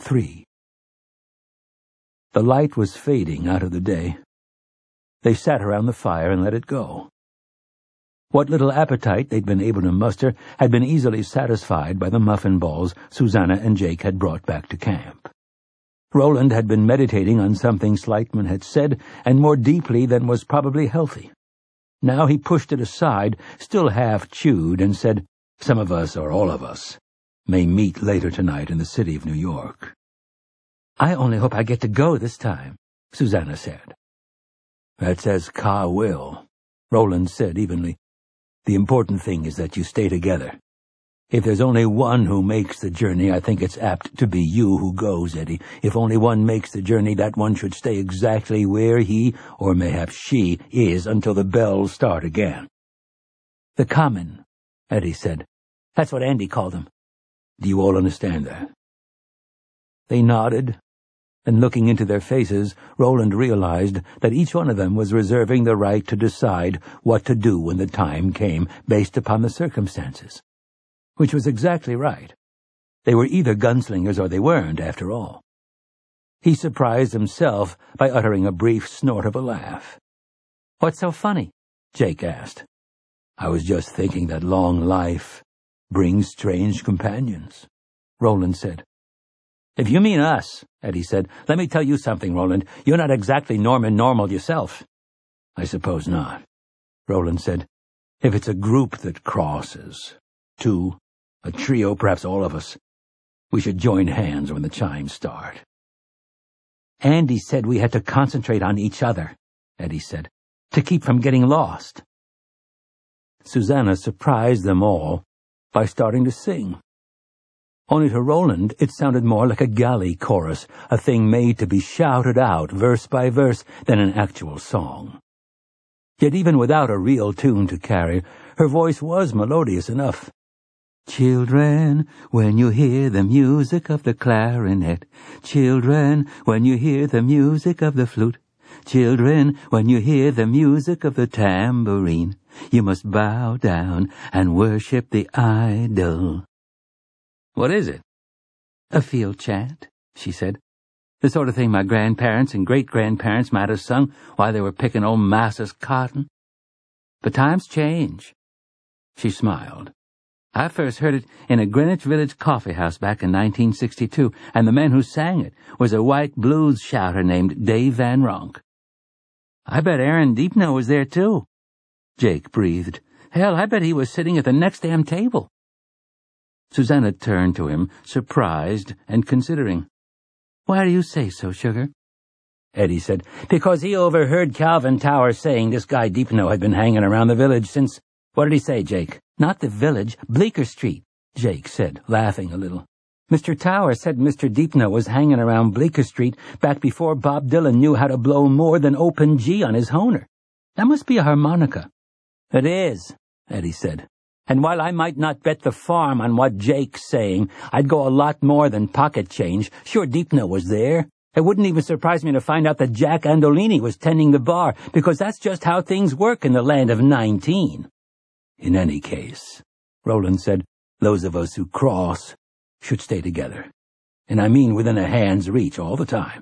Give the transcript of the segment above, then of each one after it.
3. The light was fading out of the day. They sat around the fire and let it go. What little appetite they'd been able to muster had been easily satisfied by the muffin balls Susanna and Jake had brought back to camp. Roland had been meditating on something Slightman had said, and more deeply than was probably healthy. Now he pushed it aside, still half-chewed, and said, "Some of us, or all of us, may meet later tonight in the city of New York." "I only hope I get to go this time," Susanna said. "That's as Ka will," Roland said evenly. "The important thing is that you stay together. If there's only one who makes the journey, I think it's apt to be you who goes, Eddie. If only one makes the journey, that one should stay exactly where he, or mayhap she, is until the bells start again." "The common," Eddie said. "That's what Andy called him." "Do you all understand that?" They nodded, and looking into their faces, Roland realized that each one of them was reserving the right to decide what to do when the time came, based upon the circumstances. Which was exactly right. They were either gunslingers or they weren't, after all. He surprised himself by uttering a brief snort of a laugh. "What's so funny?" Jake asked. "I was just thinking that long life brings strange companions," Roland said. "If you mean us," Eddie said, "let me tell you something, Roland. You're not exactly Norman Normal yourself." "I suppose not," Roland said. "If it's a group that crosses, two, a trio, perhaps all of us, we should join hands when the chimes start." "Andy said we had to concentrate on each other," Eddie said, "to keep from getting lost." Susanna surprised them all by starting to sing. Only to Roland it sounded more like a galley chorus, a thing made to be shouted out verse by verse than an actual song. Yet even without a real tune to carry, her voice was melodious enough. "Children, when you hear the music of the clarinet, children, when you hear the music of the flute, children, when you hear the music of the tambourine, you must bow down and worship the idol." "What is it?" "A field chant," she said. "The sort of thing my grandparents and great-grandparents might have sung while they were picking old Massa's cotton. But times change." She smiled. "I first heard it in a Greenwich Village coffee-house back in 1962, and the man who sang it was a white blues shouter named Dave Van Ronk." "I bet Aaron Deepno was there, too," Jake breathed. "Hell, I bet he was sitting at the next damn table." Susanna turned to him, surprised and considering. "Why do you say so, sugar?" Eddie said, "Because he overheard Calvin Tower saying this guy Deepno had been hanging around the village since—" "What did he say, Jake?" "Not the village, Bleecker Street," Jake said, laughing a little. "Mr. Tower said Mr. Deepno was hanging around Bleecker Street back before Bob Dylan knew how to blow more than open G on his Hohner. That must be a harmonica." "It is," Eddie said. "And while I might not bet the farm on what Jake's saying, I'd go a lot more than pocket change. Sure, Deepno was there. It wouldn't even surprise me to find out that Jack Andolini was tending the bar, because that's just how things work in the land of 19. "In any case," Roland said, "those of us who cross should stay together. And I mean within a hand's reach all the time."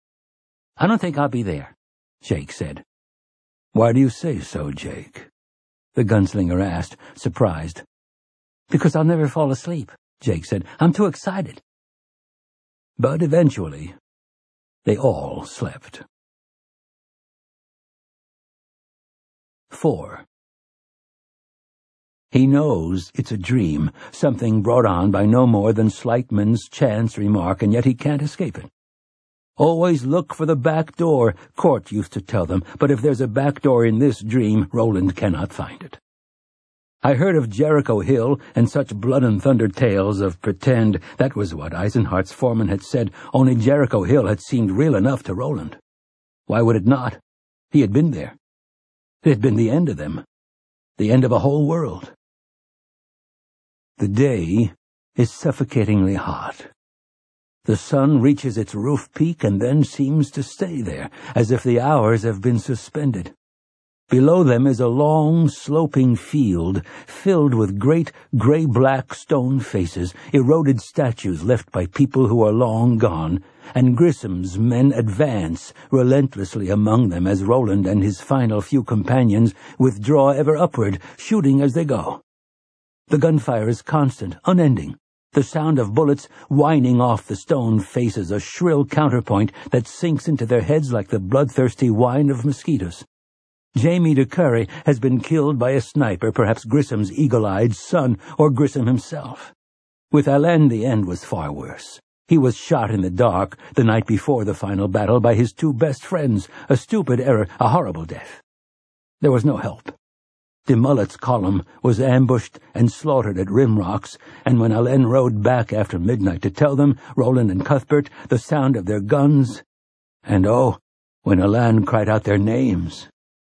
"I don't think I'll be there," Jake said. "Why do you say so, Jake?" the gunslinger asked, surprised. "Because I'll never fall asleep," Jake said. "I'm too excited." But eventually, they all slept. 4. He knows it's a dream, something brought on by no more than Slightman's chance remark, and yet he can't escape it. Always look for the back door, Court used to tell them, but if there's a back door in this dream, Roland cannot find it. I heard of Jericho Hill and such blood-and-thunder tales of pretend. That was what Eisenhardt's foreman had said, only Jericho Hill had seemed real enough to Roland. Why would it not? He had been there. It had been the end of them, the end of a whole world. The day is suffocatingly hot. The sun reaches its roof peak and then seems to stay there, as if the hours have been suspended. Below them is a long, sloping field filled with great gray-black stone faces, eroded statues left by people who are long gone, and Grissom's men advance relentlessly among them as Roland and his final few companions withdraw ever upward, shooting as they go. The gunfire is constant, unending, the sound of bullets whining off the stone faces a shrill counterpoint that sinks into their heads like the bloodthirsty whine of mosquitoes. Jamie de Curry has been killed by a sniper, perhaps Grissom's eagle-eyed son, or Grissom himself. With Alain, the end was far worse. He was shot in the dark the night before the final battle by his two best friends, a stupid error, a horrible death. There was no help. De Mullet's column was ambushed and slaughtered at Rimrocks, and when Alain rode back after midnight to tell them, Roland and Cuthbert, the sound of their guns, and oh, when Alain cried out their names.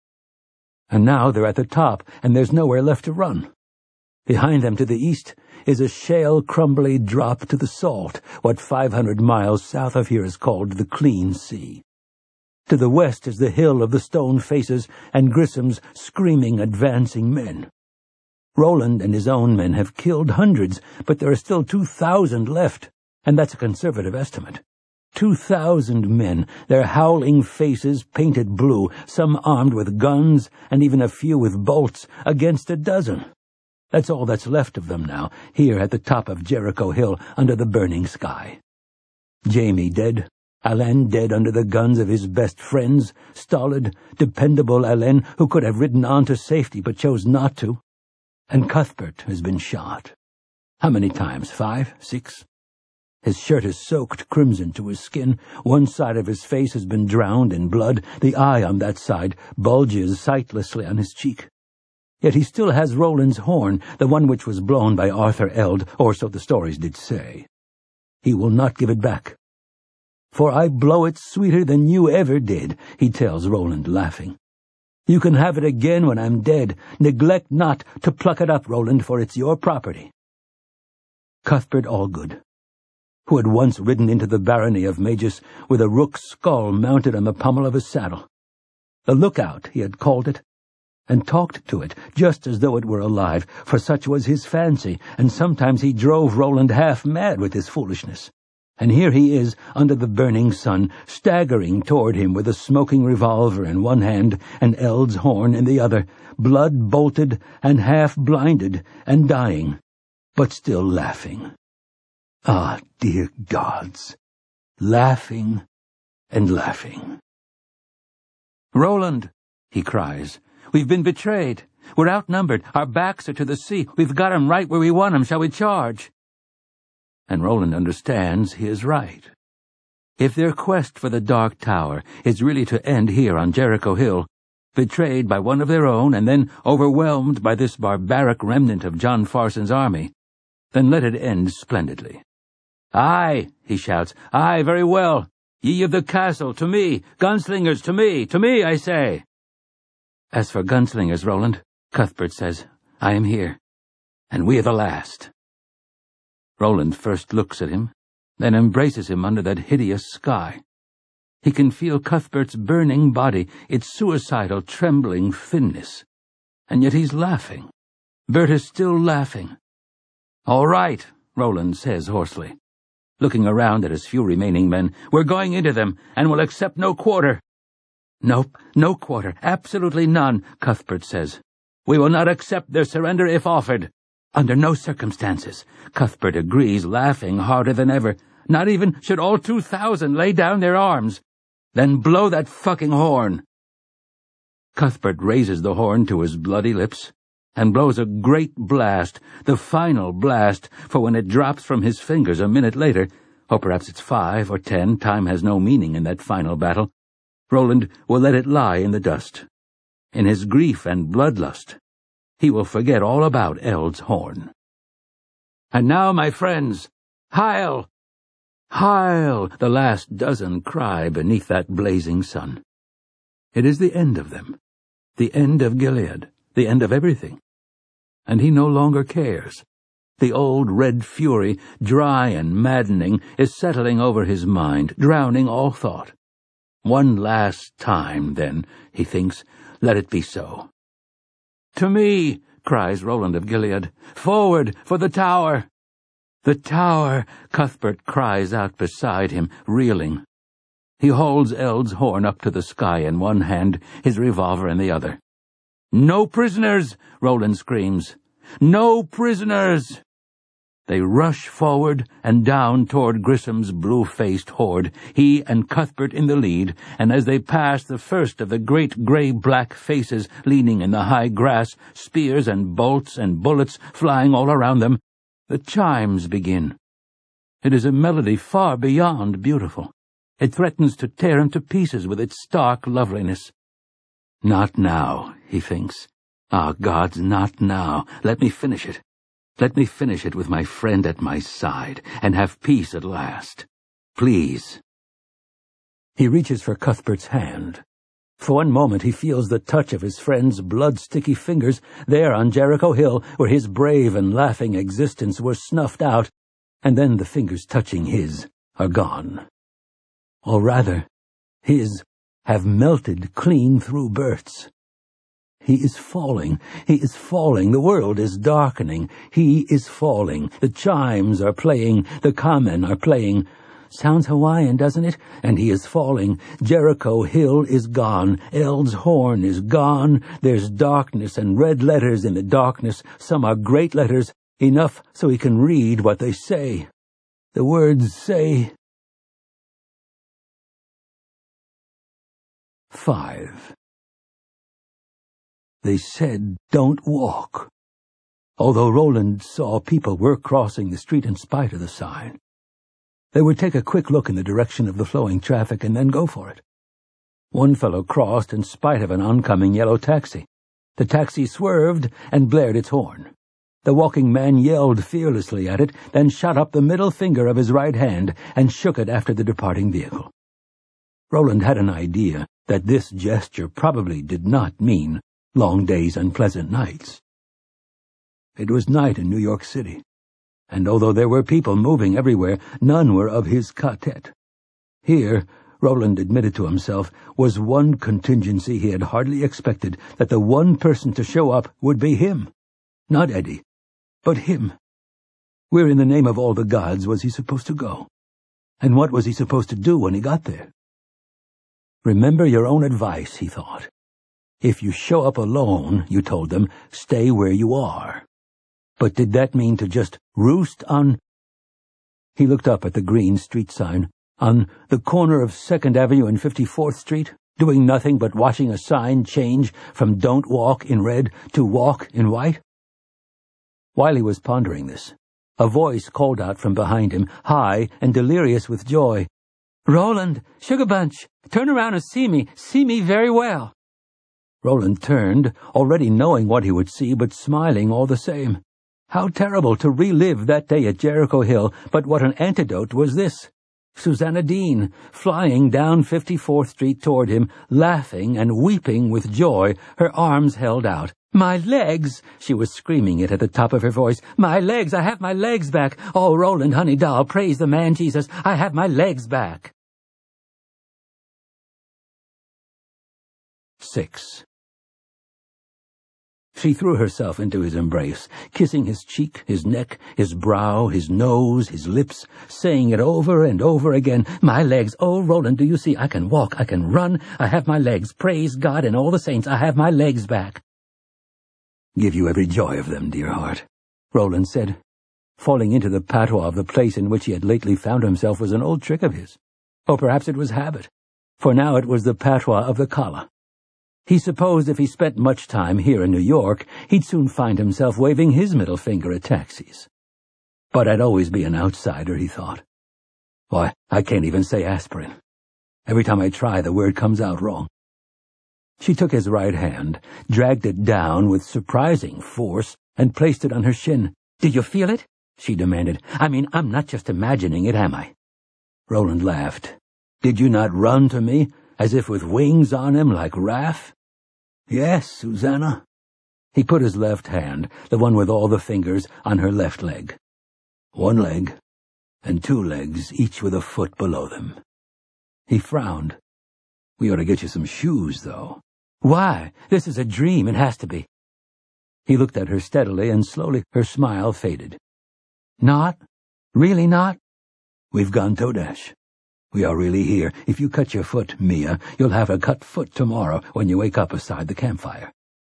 And now they're at the top, and there's nowhere left to run. Behind them to the east is a shale, crumbly drop to the salt, what 500 miles south of here is called the Clean Sea. To the west is the hill of the stone faces and Grissom's screaming, advancing men. Roland and his own men have killed hundreds, but there are still 2,000 left, and that's a conservative estimate. 2,000 men, their howling faces painted blue, some armed with guns, and even a few with bolts, against a dozen. That's all that's left of them now, here at the top of Jericho Hill, under the burning sky. Jamie dead, Alain dead under the guns of his best friends, stolid, dependable Alain, who could have ridden on to safety but chose not to. And Cuthbert has been shot. How many times? 5, 6? His shirt is soaked crimson to his skin. One side of his face has been drowned in blood. The eye on that side bulges sightlessly on his cheek. Yet he still has Roland's horn, the one which was blown by Arthur Eld, or so the stories did say. He will not give it back. "For I blow it sweeter than you ever did," he tells Roland, laughing. "You can have it again when I'm dead. Neglect not to pluck it up, Roland, for it's your property." Cuthbert Allgood, who had once ridden into the barony of Magus with a rook's skull mounted on the pommel of his saddle. The lookout, he had called it, and talked to it, just as though it were alive, for such was his fancy, and sometimes he drove Roland half mad with his foolishness. And here he is, under the burning sun, staggering toward him with a smoking revolver in one hand and Eld's horn in the other, blood-bolted and half-blinded and dying, but still laughing. Ah, dear gods, laughing and laughing. "Roland," he cries, "we've been betrayed. We're outnumbered. Our backs are to the sea. We've got 'em right where we want 'em. Shall we charge?" And Roland understands he is right. If their quest for the Dark Tower is really to end here on Jericho Hill, betrayed by one of their own and then overwhelmed by this barbaric remnant of John Farson's army, then let it end splendidly. "Aye," he shouts, "aye, very well. Ye of the castle, to me. Gunslingers, to me, I say." "As for gunslingers, Roland," Cuthbert says, "I am here, and we are the last." Roland first looks at him, then embraces him under that hideous sky. He can feel Cuthbert's burning body, its suicidal, trembling thinness. And yet he's laughing. Bert is still laughing. "All right," Roland says hoarsely, looking around at his few remaining men. "We're going into them, and we'll accept no quarter." "Nope, no quarter, absolutely none," Cuthbert says. "We will not accept their surrender if offered." "Under no circumstances," Cuthbert agrees, laughing harder than ever. "Not even should all 2,000 lay down their arms. Then blow that fucking horn." Cuthbert raises the horn to his bloody lips and blows a great blast, the final blast, for when it drops from his fingers a minute later, or perhaps it's 5 or 10, time has no meaning in that final battle, Roland will let it lie in the dust. In his grief and bloodlust, he will forget all about Eld's horn. "And now, my friends, Heil! Heil!" the last dozen cry beneath that blazing sun. It is the end of them, the end of Gilead, the end of everything. And he no longer cares. The old red fury, dry and maddening, is settling over his mind, drowning all thought. One last time, then, he thinks, let it be so. "To me," cries Roland of Gilead. "Forward for the tower!" "The tower!" Cuthbert cries out beside him, reeling. He holds Eld's horn up to the sky in one hand, his revolver in the other. "No prisoners!" Roland screams. "No prisoners!" They rush forward and down toward Grissom's blue-faced horde, he and Cuthbert in the lead, and as they pass the first of the great gray-black faces leaning in the high grass, spears and bolts and bullets flying all around them, the chimes begin. It is a melody far beyond beautiful. It threatens to tear him to pieces with its stark loveliness. "Not now," he thinks. "Ah, gods, not now. Let me finish it. Let me finish it with my friend at my side, and have peace at last. Please." He reaches for Cuthbert's hand. For one moment he feels the touch of his friend's blood-sticky fingers there on Jericho Hill, where his brave and laughing existence was snuffed out, and then the fingers touching his are gone. Or rather, his have melted clean through Bert's. He is falling. He is falling. The world is darkening. He is falling. The chimes are playing. The kamen are playing. Sounds Hawaiian, doesn't it? And he is falling. Jericho Hill is gone. Eld's horn is gone. There's darkness and red letters in the darkness. Some are great letters, enough so he can read what they say. The words say... 5. They said, "Don't walk," although Roland saw people were crossing the street in spite of the sign. They would take a quick look in the direction of the flowing traffic and then go for it. One fellow crossed in spite of an oncoming yellow taxi. The taxi swerved and blared its horn. The walking man yelled fearlessly at it, then shot up the middle finger of his right hand and shook it after the departing vehicle. Roland had an idea that this gesture probably did not mean long days and pleasant nights. It was night in New York City, and although there were people moving everywhere, none were of his quartet. Here, Roland admitted to himself, was one contingency he had hardly expected, that the one person to show up would be him. Not Eddie, but him. Where in the name of all the gods was he supposed to go? And what was he supposed to do when he got there? Remember your own advice, he thought. If you show up alone, you told them, stay where you are. But did that mean to just roost on... He looked up at the green street sign, on the corner of 2nd Avenue and 54th Street, doing nothing but watching a sign change from "Don't Walk" in red to "Walk" in white. While he was pondering this, a voice called out from behind him, high and delirious with joy. "Roland, Sugar Bunch, turn around and see me very well." Roland turned, already knowing what he would see, but smiling all the same. How terrible to relive that day at Jericho Hill, but what an antidote was this. Susanna Dean, flying down 54th Street toward him, laughing and weeping with joy, her arms held out. "My legs!" She was screaming it at the top of her voice. "My legs! I have my legs back! Oh, Roland, honey doll, praise the man Jesus! I have my legs back!" 6. She threw herself into his embrace, kissing his cheek, his neck, his brow, his nose, his lips, saying it over and over again. "My legs! Oh, Roland, do you see? I can walk, I can run, I have my legs. Praise God and all the saints, I have my legs back." "Give you every joy of them, dear heart," Roland said. Falling into the patois of the place in which he had lately found himself was an old trick of his. Or perhaps it was habit, for now it was the patois of the Kala. He supposed if he spent much time here in New York, he'd soon find himself waving his middle finger at taxis. But I'd always be an outsider, he thought. Why, I can't even say aspirin. Every time I try, the word comes out wrong. She took his right hand, dragged it down with surprising force, and placed it on her shin. "Do you feel it?" she demanded. "I mean, I'm not just imagining it, am I?" Roland laughed. "Did you not run to me, as if with wings on him like Raph?" "Yes, Susanna." He put his left hand, the one with all the fingers, on her left leg. One leg, and 2 legs, each with a foot below them. He frowned. "We ought to get you some shoes, though. Why? This is a dream, it has to be. He looked at her steadily, and slowly her smile faded. Not? Really not? We've gone Todash. We are really here. If you cut your foot, Mia, you'll have a cut foot tomorrow when you wake up beside the campfire.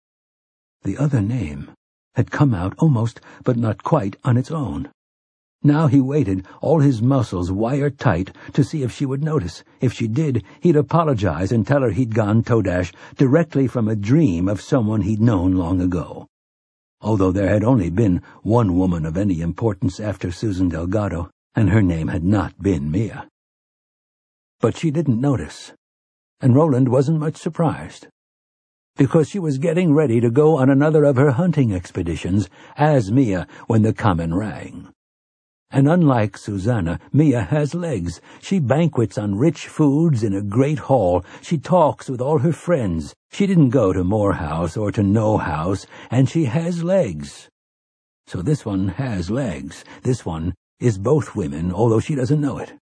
The other name had come out almost, but not quite, on its own. Now he waited, all his muscles wire-tight, to see if she would notice. If she did, he'd apologize and tell her he'd gone Todash directly from a dream of someone he'd known long ago. Although there had only been one woman of any importance after Susan Delgado, and her name had not been Mia. But she didn't notice, and Roland wasn't much surprised, because she was getting ready to go on another of her hunting expeditions as Mia when the common rang. And unlike Susanna, Mia has legs. She banquets on rich foods in a great hall. She talks with all her friends. She didn't go to Morehouse or to No House, and she has legs. So this one has legs. This one is both women, although she doesn't know it.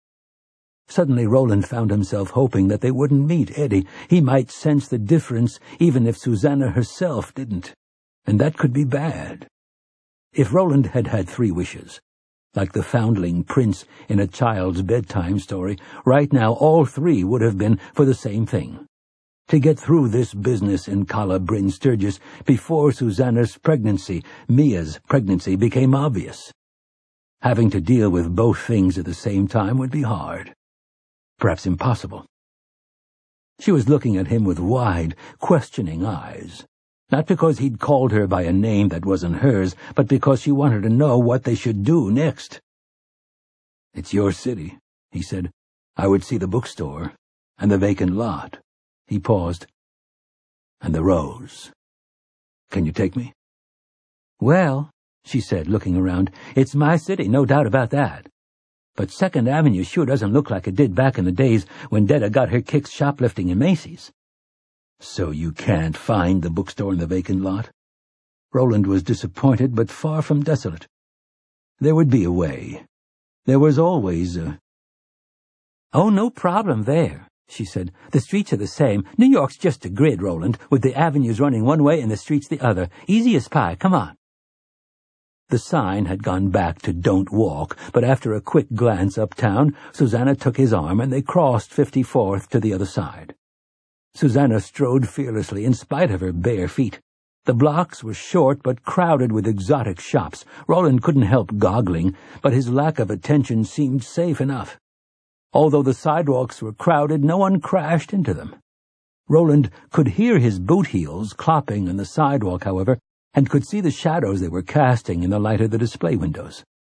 Suddenly Roland found himself hoping that they wouldn't meet Eddie. He might sense the difference even if Susanna herself didn't, and that could be bad. If Roland had had 3 wishes, like the foundling prince in a child's bedtime story, right now all 3 would have been for the same thing: to get through this business in Calla Bryn Sturgis before Susanna's pregnancy, Mia's pregnancy, became obvious. Having to deal with both things at the same time would be hard. Perhaps impossible. She was looking at him with wide, questioning eyes, not because he'd called her by a name that wasn't hers, but because she wanted to know what they should do next. "It's your city," he said. "I would see the bookstore, and the vacant lot." He paused. "And the rose. Can you take me?" "Well," she said, looking around, "it's my city, no doubt about that. But 2nd Avenue sure doesn't look like it did back in the days when Detta got her kicks shoplifting in Macy's." "So you can't find the bookstore in the vacant lot?" Roland was disappointed, but far from desolate. There would be a way. There was always a... "Oh, no problem there," she said. "The streets are the same. New York's just a grid, Roland, with the avenues running one way and the streets the other. Easy as pie. Come on." The sign had gone back to "Don't Walk," but after a quick glance uptown, Susanna took his arm and they crossed 54th to the other side. Susanna strode fearlessly in spite of her bare feet. The blocks were short but crowded with exotic shops. Roland couldn't help goggling, but his lack of attention seemed safe enough. Although the sidewalks were crowded, no one crashed into them. Roland could hear his boot heels clopping on the sidewalk, however, and could see the shadows they were casting in the light of the display windows.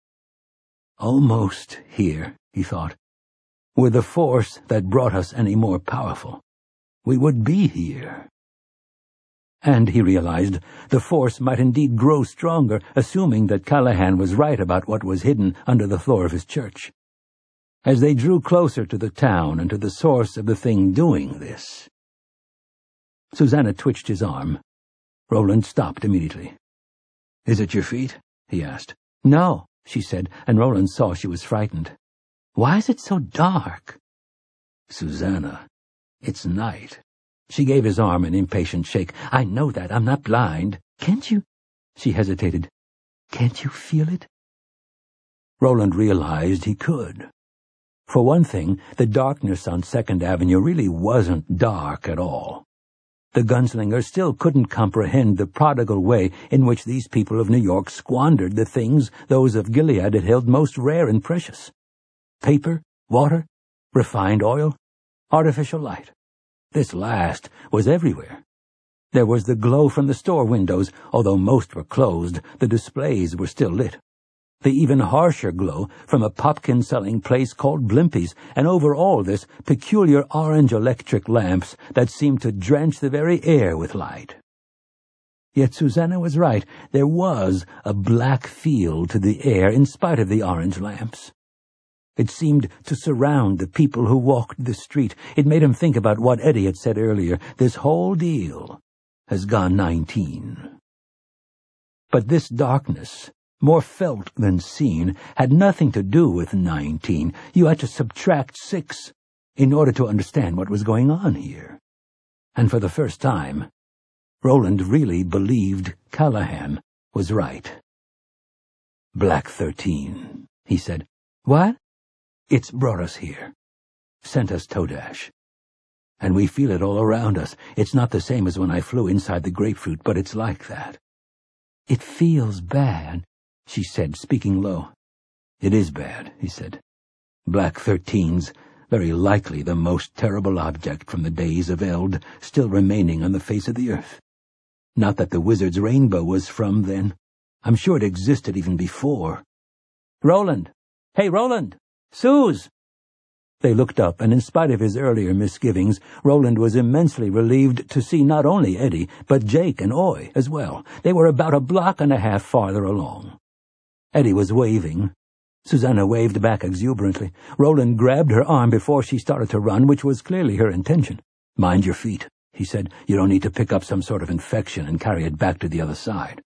Almost here, he thought. Were the force that brought us any more powerful, we would be here. And, he realized, the force might indeed grow stronger, assuming that Callahan was right about what was hidden under the floor of his church. As they drew closer to the town and to the source of the thing doing this... Susanna twitched his arm. Roland stopped immediately. "Is it your feet?" he asked. "No," she said, and Roland saw she was frightened. "Why is it so dark?" "Susanna, it's night." She gave his arm an impatient shake. "I know that. I'm not blind. Can't you—" She hesitated. "Can't you feel it?" Roland realized he could. For one thing, the darkness on 2nd Avenue really wasn't dark at all. The gunslinger still couldn't comprehend the prodigal way in which these people of New York squandered the things those of Gilead had held most rare and precious. Paper, water, refined oil, artificial light. This last was everywhere. There was the glow from the store windows. Although most were closed, the displays were still lit. The even harsher glow from a popkin-selling place called Blimpie's, and over all this, peculiar orange electric lamps that seemed to drench the very air with light. Yet Susanna was right. There was a black feel to the air in spite of the orange lamps. It seemed to surround the people who walked the street. It made him think about what Eddie had said earlier. This whole deal has gone 19. But this darkness, more felt than seen, had nothing to do with 19. You had to subtract 6 in order to understand what was going on here. And for the first time, Roland really believed Callahan was right. "Black 13, he said. "What?" "It's brought us here. Sent us Todash. And we feel it all around us. It's not the same as when I flew inside the grapefruit, but it's like that." "It feels bad," she said, speaking low. "It is bad," he said. "Black 13's very likely the most terrible object from the days of Eld still remaining on the face of the earth. Not that the wizard's rainbow was from then. I'm sure it existed even before." "Roland! Hey, Roland! Suze!" They looked up, and in spite of his earlier misgivings, Roland was immensely relieved to see not only Eddie, but Jake and Oy as well. They were about a block and a half farther along. Eddie was waving. Susanna waved back exuberantly. Roland grabbed her arm before she started to run, which was clearly her intention. "Mind your feet," he said. "You don't need to pick up some sort of infection and carry it back to the other side."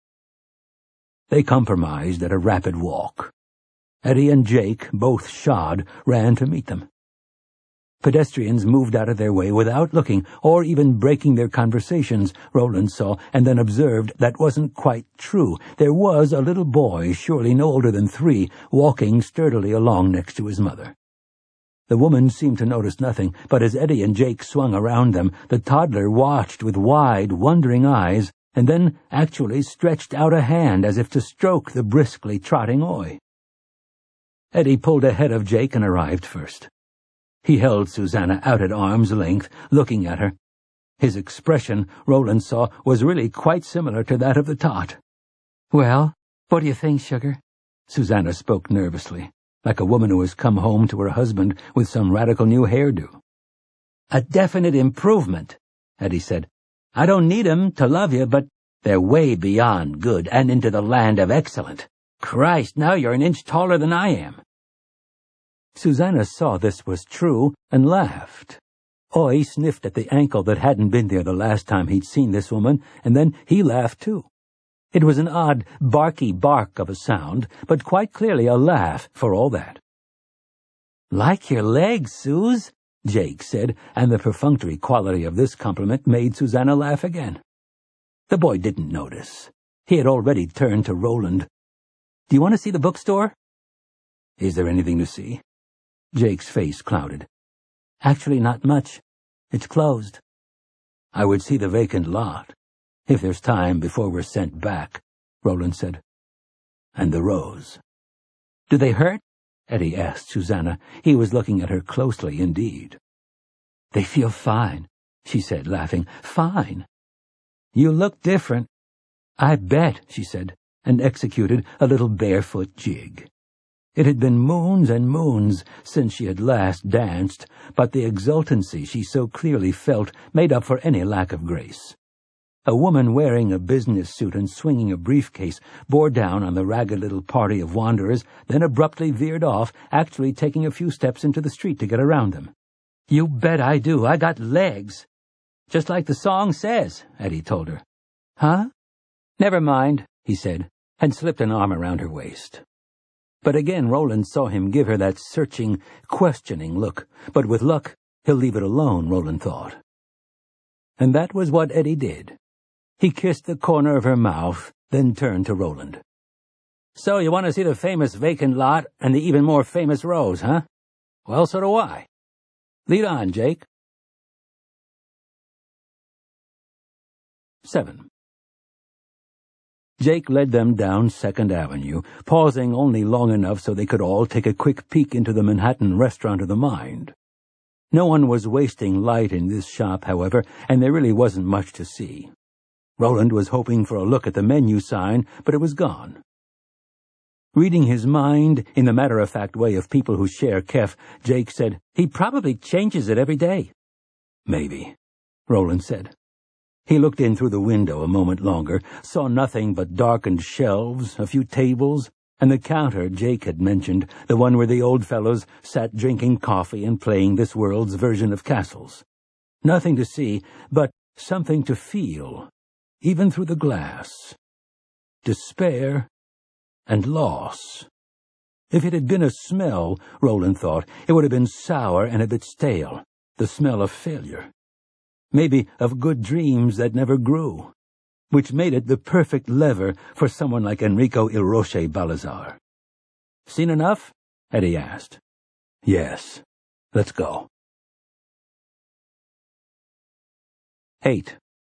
They compromised at a rapid walk. Eddie and Jake, both shod, ran to meet them. Pedestrians moved out of their way without looking or even breaking their conversations, Roland saw, and then observed that wasn't quite true. There was a little boy, surely no older than 3, walking sturdily along next to his mother. The woman seemed to notice nothing, but as Eddie and Jake swung around them, the toddler watched with wide, wondering eyes, and then actually stretched out a hand as if to stroke the briskly trotting Oy. Eddie pulled ahead of Jake and arrived first. He held Susanna out at arm's length, looking at her. His expression, Roland saw, was really quite similar to that of the tot. "Well, what do you think, sugar?" Susanna spoke nervously, like a woman who has come home to her husband with some radical new hairdo. "A definite improvement," Eddie said. "I don't need 'em to love you, but they're way beyond good and into the land of excellent. Christ, now you're an inch taller than I am." Susanna saw this was true and laughed. Oy sniffed at the ankle that hadn't been there the last time he'd seen this woman, and then he laughed too. It was an odd, barky bark of a sound, but quite clearly a laugh for all that. "Like your legs, Suze," Jake said, and the perfunctory quality of this compliment made Susanna laugh again. The boy didn't notice. He had already turned to Roland. "Do you want to see the bookstore?" "Is there anything to see?" Jake's face clouded. "Actually, not much. It's closed." "I would see the vacant lot, if there's time before we're sent back," Roland said. "And the rose." "Do they hurt?" Eddie asked Susanna. He was looking at her closely indeed. "They feel fine," she said, laughing. "Fine." "You look different." "I bet," she said, and executed a little barefoot jig. It had been moons and moons since she had last danced, but the exultancy she so clearly felt made up for any lack of grace. A woman wearing a business suit and swinging a briefcase bore down on the ragged little party of wanderers, then abruptly veered off, actually taking a few steps into the street to get around them. "You bet I do. I got legs." "Just like the song says," Eddie told her. "Huh?" "Never mind," he said, and slipped an arm around her waist. But again Roland saw him give her that searching, questioning look. But with luck, he'll leave it alone, Roland thought. And that was what Eddie did. He kissed the corner of her mouth, then turned to Roland. "So you want to see the famous vacant lot and the even more famous rose, huh? Well, so do I. Lead on, Jake." 7. Jake led them down 2nd Avenue, pausing only long enough so they could all take a quick peek into the Manhattan Restaurant of the Mind. No one was wasting light in this shop, however, and there really wasn't much to see. Roland was hoping for a look at the menu sign, but it was gone. Reading his mind in the matter-of-fact way of people who share Kef, Jake said, "He probably changes it every day." "Maybe," Roland said. He looked in through the window a moment longer, saw nothing but darkened shelves, a few tables, and the counter Jake had mentioned, the one where the old fellows sat drinking coffee and playing this world's version of castles. Nothing to see, but something to feel, even through the glass. Despair and loss. If it had been a smell, Roland thought, it would have been sour and a bit stale, the smell of failure. maybe of good dreams that never grew, which made it the perfect lever for someone like Enrico Il Roche Balazar. "Seen enough?" Eddie asked. "Yes. Let's go." 8.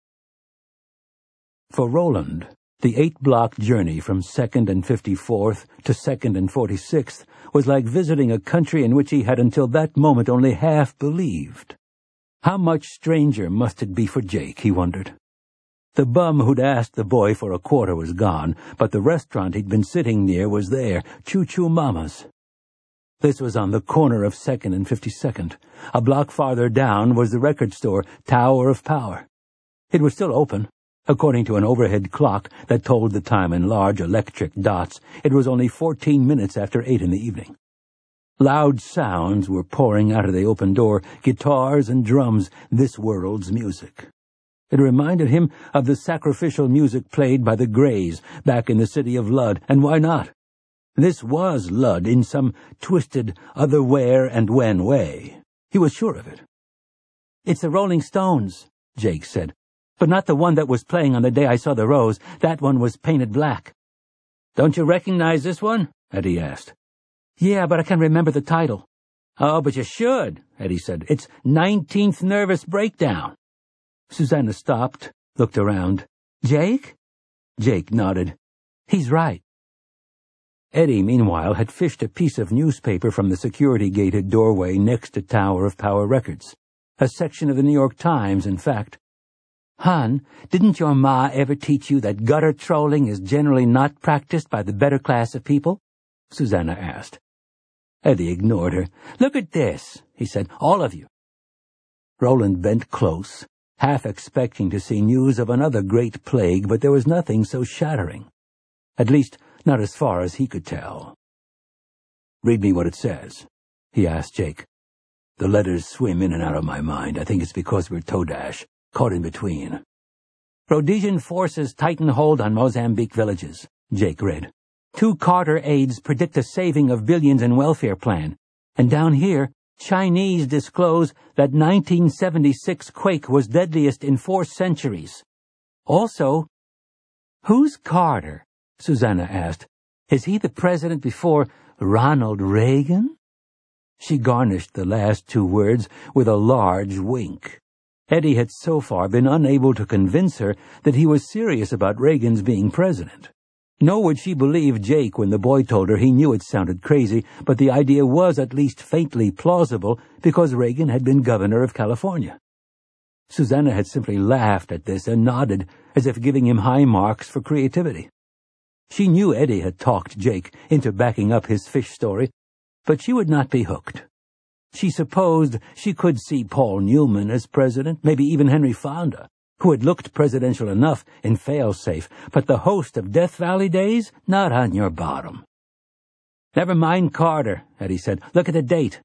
For Roland, the 8-block journey from 2nd and 54th to 2nd and 46th was like visiting a country in which he had until that moment only half believed. How much stranger must it be for Jake, he wondered. The bum who'd asked the boy for a quarter was gone, but the restaurant he'd been sitting near was there, Choo Choo Mama's. This was on the corner of 2nd and 52nd. A block farther down was the record store, Tower of Power. It was still open. According to an overhead clock that told the time in large electric dots, it was only 14 minutes after 8 in the evening. Loud sounds were pouring out of the open door, guitars and drums, this world's music. It reminded him of the sacrificial music played by the Greys back in the city of Ludd, and why not? This was Ludd in some twisted other where and when way. He was sure of it. "It's the Rolling Stones," Jake said. "But not the one that was playing on the day I saw the rose. That one was painted black." "Don't you recognize this one?" Eddie asked. "Yeah, but I can't remember the title." "Oh, but you should," Eddie said. "It's 19th Nervous Breakdown." Susanna stopped, looked around. "Jake?" Jake nodded. "He's right." Eddie, meanwhile, had fished a piece of newspaper from the security-gated doorway next to Tower of Power Records. A section of the New York Times, in fact. "Hon, didn't your ma ever teach you that gutter trolling is generally not practiced by the better class of people?" Susanna asked. Eddie ignored her. "Look at this," he said. "All of you." Roland bent close, half expecting to see news of another great plague, but there was nothing so shattering. At least, not as far as he could tell. "Read me what it says," he asked Jake. "The letters swim in and out of my mind. I think it's because we're Todash, caught in between." "Rhodesian forces tighten hold on Mozambique villages," Jake read. "2 Carter aides predict a saving of billions in welfare plan. And down here, Chinese disclose that 1976 quake was deadliest in 4 centuries. Also—" "Who's Carter?" Susanna asked. "Is he the president before Ronald Reagan?" She garnished the last 2 words with a large wink. Eddie had so far been unable to convince her that he was serious about Reagan's being president. Nor would she believe Jake when the boy told her he knew it sounded crazy, but the idea was at least faintly plausible because Reagan had been governor of California. Susanna had simply laughed at this and nodded, as if giving him high marks for creativity. She knew Eddie had talked Jake into backing up his fish story, but she would not be hooked. She supposed she could see Paul Newman as president, maybe even Henry Fonda, who had looked presidential enough in Failsafe, but the host of Death Valley Days, not on your bottom. "Never mind Carter," Eddie said. "Look at the date."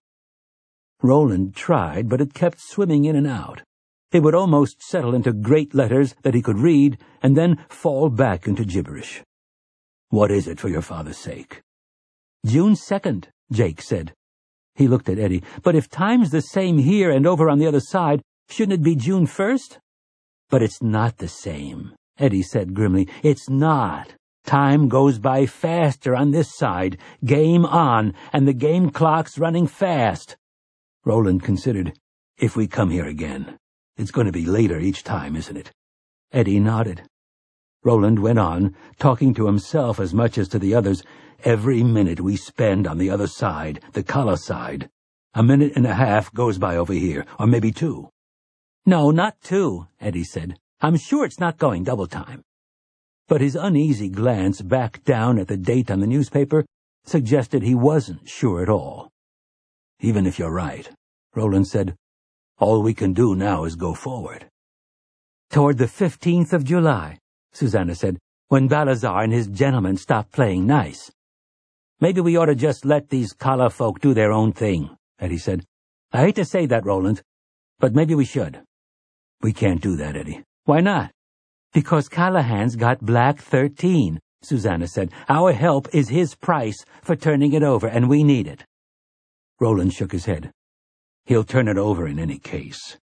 Roland tried, but it kept swimming in and out. It would almost settle into great letters that he could read, and then fall back into gibberish. "What is it, for your father's sake?" "June 2nd, Jake said. He looked at Eddie. "But if time's the same here and over on the other side, shouldn't it be June 1st? "But it's not the same," Eddie said grimly. "It's not. Time goes by faster on this side. Game on, and the game clock's running fast." Roland considered. "If we come here again, it's going to be later each time, isn't it?" Eddie nodded. Roland went on, talking to himself as much as to the others. "Every minute we spend on the other side, the Kala side, a minute and a half goes by over here, or maybe 2. "No, not 2, Eddie said. "I'm sure it's not going double time." But his uneasy glance back down at the date on the newspaper suggested he wasn't sure at all. "Even if you're right," Roland said, "all we can do now is go forward." "Toward the 15th of July, Susanna said, "when Balazar and his gentlemen stop playing nice." "Maybe we ought to just let these Kala folk do their own thing," Eddie said. "I hate to say that, Roland, but maybe we should." "We can't do that, Eddie." "Why not?" "Because Callahan's got Black 13, Susanna said. "Our help is his price for turning it over, and we need it." Roland shook his head. "He'll turn it over in any case.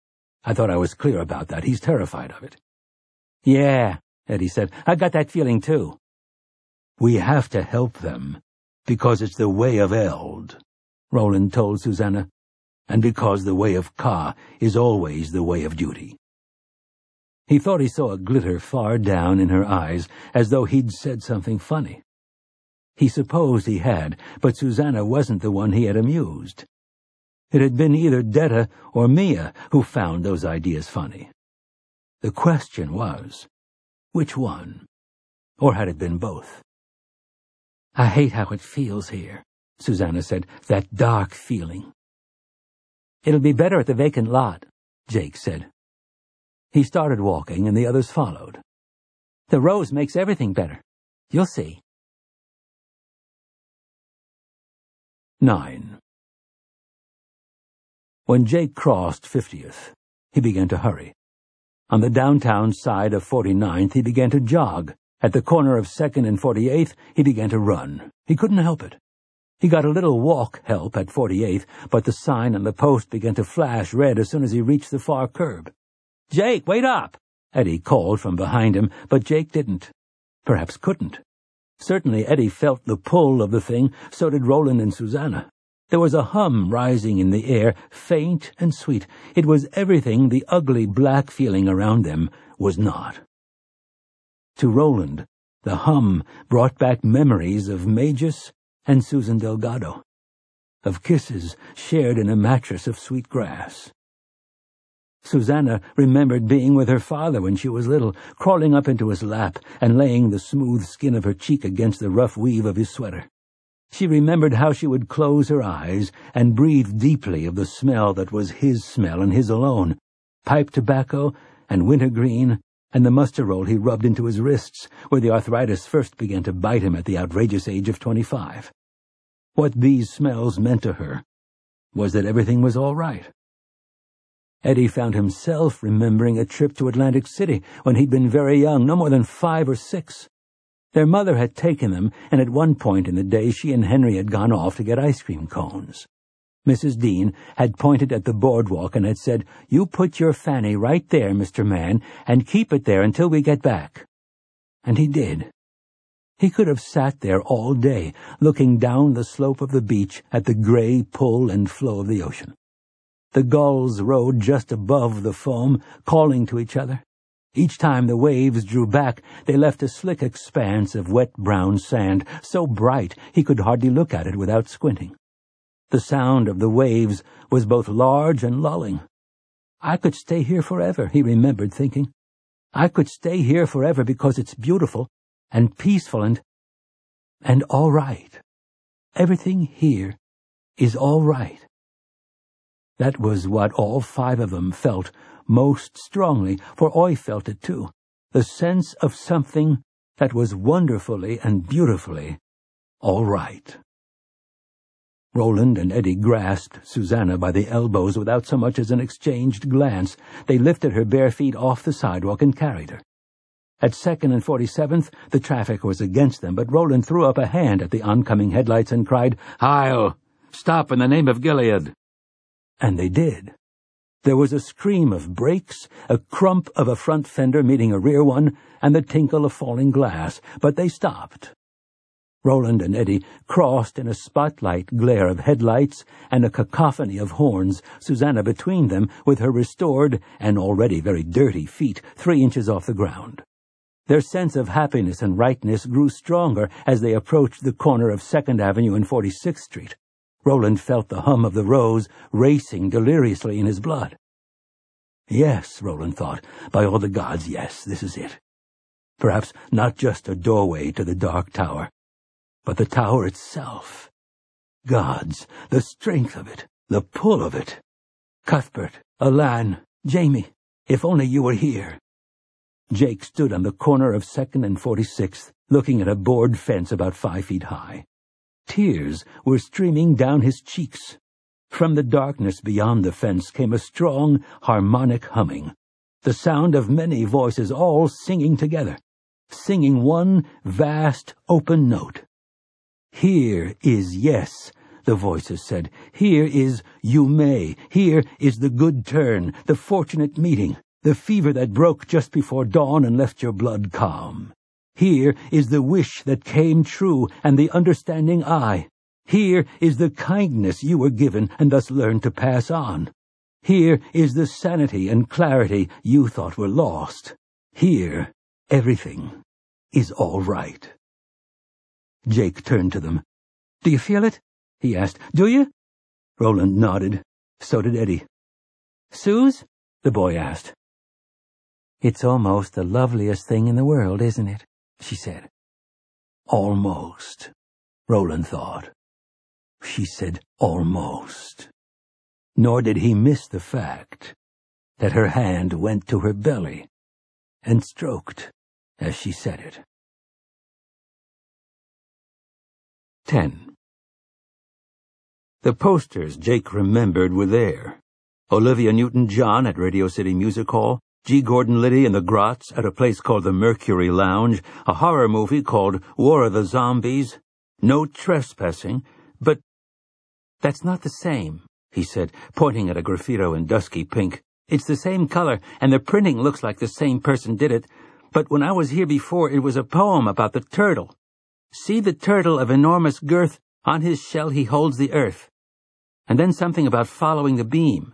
I thought I was clear about that. He's terrified of it. Yeah, Eddie said. I got that feeling too. We have to help them, because it's the way of Eld, Roland told Susanna, and because the way of Ka is always the way of duty. He thought he saw a glitter far down in her eyes, as though he'd said something funny. He supposed he had, but Susanna wasn't the one he had amused. It had been either Detta or Mia who found those ideas funny. The question was, which one? Or had it been both? I hate how it feels here, Susanna said, that dark feeling. It'll be better at the vacant lot, Jake said. He started walking, and the others followed. The rose makes everything better. You'll see. 9. When Jake crossed 50th, he began to hurry. On the downtown side of 49th, he began to jog. At the corner of 2nd and 48th, he began to run. He couldn't help it. He got a little walk help at 48th, but the sign on the post began to flash red as soon as he reached the far curb. "Jake, wait up!" Eddie called from behind him, but Jake didn't. Perhaps couldn't. Certainly Eddie felt the pull of the thing, so did Roland and Susanna. There was a hum rising in the air, faint and sweet. It was everything the ugly black feeling around them was not. To Roland, the hum brought back memories of Magus and Susan Delgado, of kisses shared in a mattress of sweet grass. Susanna remembered being with her father when she was little, crawling up into his lap and laying the smooth skin of her cheek against the rough weave of his sweater. She remembered how she would close her eyes and breathe deeply of the smell that was his smell and his alone, pipe tobacco and wintergreen and the mustard roll he rubbed into his wrists, where the arthritis first began to bite him at the outrageous age of 25. What these smells meant to her was that everything was all right. Eddie found himself remembering a trip to Atlantic City when he'd been very young, no more than 5 or 6. Their mother had taken them, and at one point in the day she and Henry had gone off to get ice cream cones. Mrs. Dean had pointed at the boardwalk and had said, "You put your fanny right there, Mr. Man, and keep it there until we get back." And he did. He could have sat there all day, looking down the slope of the beach at the gray pull and flow of the ocean. The gulls rode just above the foam, calling to each other. Each time the waves drew back, they left a slick expanse of wet brown sand, so bright he could hardly look at it without squinting. The sound of the waves was both large and lulling. I could stay here forever, he remembered thinking. I could stay here forever because it's beautiful and peaceful and all right. Everything here is all right. That was what all 5 of them felt most strongly, for Oi felt it too, the sense of something that was wonderfully and beautifully all right. Roland and Eddie grasped Susanna by the elbows without so much as an exchanged glance. They lifted her bare feet off the sidewalk and carried her. At 2nd and 47th, the traffic was against them, but Roland threw up a hand at the oncoming headlights and cried, "Heil! Stop in the name of Gilead!" And they did. There was a scream of brakes, a crump of a front fender meeting a rear one, and the tinkle of falling glass, but they stopped. Roland and Eddie crossed in a spotlight glare of headlights and a cacophony of horns, Susanna between them with her restored and already very dirty feet 3 inches off the ground. Their sense of happiness and rightness grew stronger as they approached the corner of 2nd Avenue and 46th Street. Roland felt the hum of the rose racing deliriously in his blood. Yes, Roland thought, by all the gods, yes, this is it. Perhaps not just a doorway to the dark tower, but the tower itself. Gods, the strength of it, the pull of it. Cuthbert, Alan, Jamie, if only you were here. Jake stood on the corner of 2nd and 46th, looking at a board fence about 5 feet high. Tears were streaming down his cheeks. From the darkness beyond the fence came a strong, harmonic humming, the sound of many voices all singing together, singing one vast, open note. Here is yes, the voices said. Here is you may. Here is the good turn, the fortunate meeting, the fever that broke just before dawn and left your blood calm. Here is the wish that came true and the understanding eye. Here is the kindness you were given and thus learned to pass on. Here is the sanity and clarity you thought were lost. Here, everything is all right. Jake turned to them. Do you feel it? He asked. Do you? Roland nodded. So did Eddie. Suze? The boy asked. It's almost the loveliest thing in the world, isn't it? She said. Almost, Roland thought. She said almost. Nor did he miss the fact that her hand went to her belly and stroked as she said it. 10. The posters Jake remembered were there. Olivia Newton-John at Radio City Music Hall, G. Gordon Liddy and the Grots at a place called the Mercury Lounge, a horror movie called War of the Zombies, no trespassing, but that's not the same, he said, pointing at a graffito in dusky pink. It's the same color, and the printing looks like the same person did it, but when I was here before it was a poem about the turtle. See the turtle of enormous girth, on his shell he holds the earth. And then something about following the beam.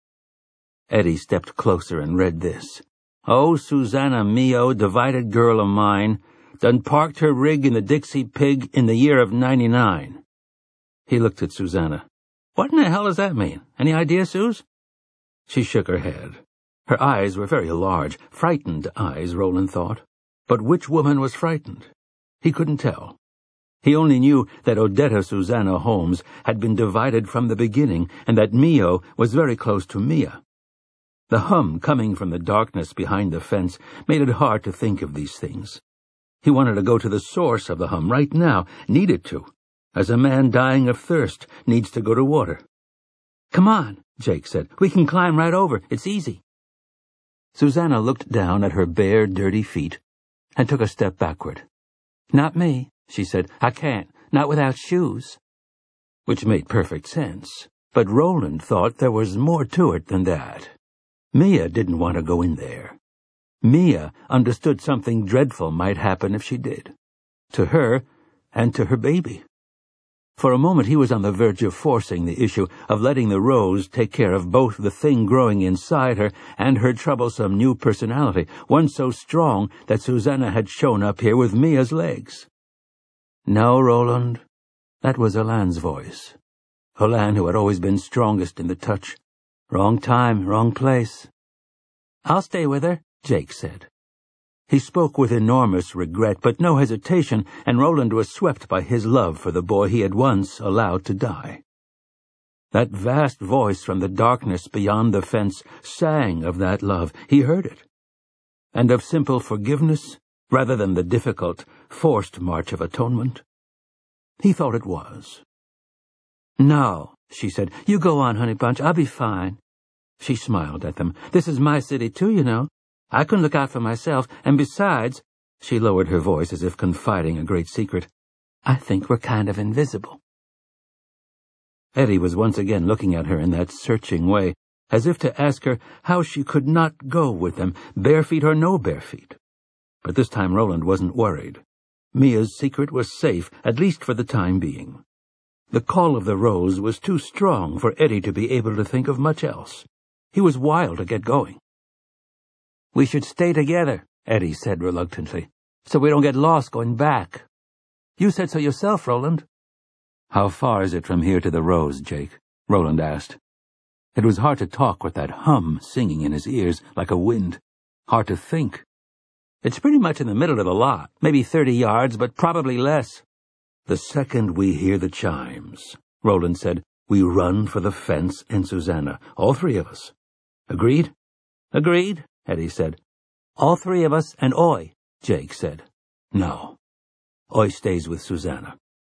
Eddie stepped closer and read this. Oh, Susanna Mio, divided girl of mine, done parked her rig in the Dixie Pig in the year of 99. He looked at Susanna. What in the hell does that mean? Any idea, Suze? She shook her head. Her eyes were very large, frightened eyes, Roland thought. But which woman was frightened? He couldn't tell. He only knew that Odetta Susanna Holmes had been divided from the beginning, and that Mio was very close to Mia. The hum coming from the darkness behind the fence made it hard to think of these things. He wanted to go to the source of the hum right now, needed to, as a man dying of thirst needs to go to water. Come on, Jake said. We can climb right over. It's easy. Susanna looked down at her bare, dirty feet and took a step backward. Not me, she said. I can't, not without shoes. Which made perfect sense, but Roland thought there was more to it than that. Mia didn't want to go in there. Mia understood something dreadful might happen if she did. To her and to her baby. For a moment he was on the verge of forcing the issue, of letting the rose take care of both the thing growing inside her and her troublesome new personality, one so strong that Susanna had shown up here with Mia's legs. No, Roland, that was Alain's voice. Alain, who had always been strongest in the touch. Wrong time, wrong place. I'll stay with her, Jake said. He spoke with enormous regret, but no hesitation, and Roland was swept by his love for the boy he had once allowed to die. That vast voice from the darkness beyond the fence sang of that love. He heard it. And of simple forgiveness, rather than the difficult, forced march of atonement. He thought it was. No, she said. You go on, Honey Bunch. I'll be fine. She smiled at them. This is my city, too, you know. I can look out for myself, and besides, she lowered her voice as if confiding a great secret, I think we're kind of invisible. Eddie was once again looking at her in that searching way, as if to ask her how she could not go with them, bare feet or no bare feet. But this time Roland wasn't worried. Mia's secret was safe, at least for the time being. The call of the rose was too strong for Eddie to be able to think of much else. He was wild to get going. We should stay together, Eddie said reluctantly, so we don't get lost going back. You said so yourself, Roland. How far is it from here to the rose, Jake? Roland asked. It was hard to talk with that hum singing in his ears like a wind. Hard to think. It's pretty much in the middle of the lot, maybe 30 yards, but probably less. The second we hear the chimes, Roland said, we run for the fence and Susanna, all three of us. Agreed? Agreed, Eddie said. All three of us and Oi, Jake said. No. Oi stays with Susanna.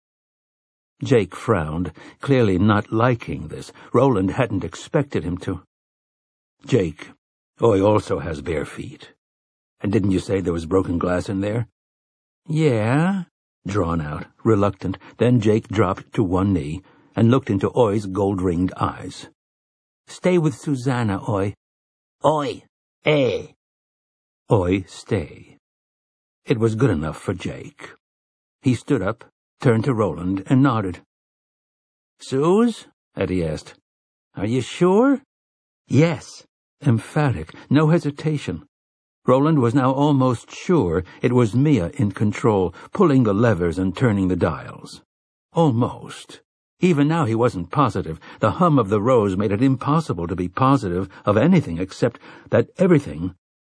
Jake frowned, clearly not liking this. Roland hadn't expected him to. Jake, Oi also has bare feet. And didn't you say there was broken glass in there? Yeah, drawn out, reluctant. Then Jake dropped to one knee and looked into Oi's gold-ringed eyes. "Stay with Susanna, Oi." "Oi, eh." "Oi, stay." It was good enough for Jake. He stood up, turned to Roland, and nodded. "Suze?" Eddie asked. "Are you sure?" "Yes." Emphatic, no hesitation. Roland was now almost sure it was Mia in control, pulling the levers and turning the dials. Almost. Even now he wasn't positive. The hum of the Rose made it impossible to be positive of anything except that everything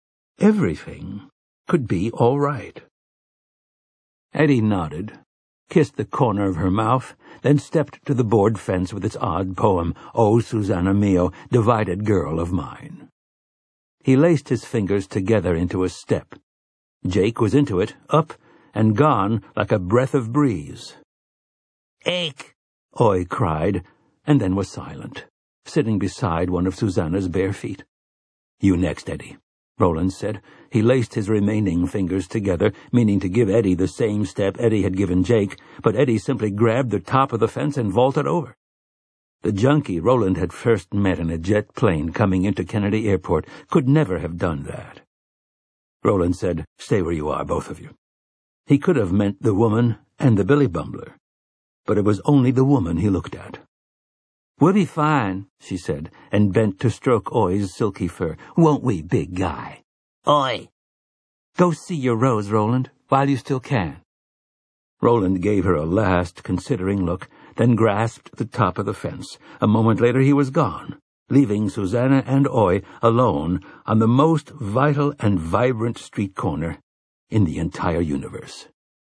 could be all right. Eddie nodded, kissed the corner of her mouth, then stepped to the board fence with its odd poem, "O Susanna Mio, divided girl of mine." He laced his fingers together into a step. Jake was into it, up, and gone like a breath of breeze. "Ache!" Oi cried, and then was silent, sitting beside one of Susanna's bare feet. "You next, Eddie," Roland said. He laced his remaining fingers together, meaning to give Eddie the same step Eddie had given Jake, but Eddie simply grabbed the top of the fence and vaulted over. The junkie Roland had first met in a jet plane coming into Kennedy Airport could never have done that. Roland said, "Stay where you are, both of you." He could have meant the woman and the Billy Bumbler, but it was only the woman he looked at. "We'll be fine," she said, and bent to stroke Oi's silky fur. "Won't we, big guy?" "Oi!" "Go see your Rose, Roland, while you still can." Roland gave her a last, considering look, then grasped the top of the fence. A moment later he was gone, leaving Susanna and Oi alone on the most vital and vibrant street corner in the entire universe.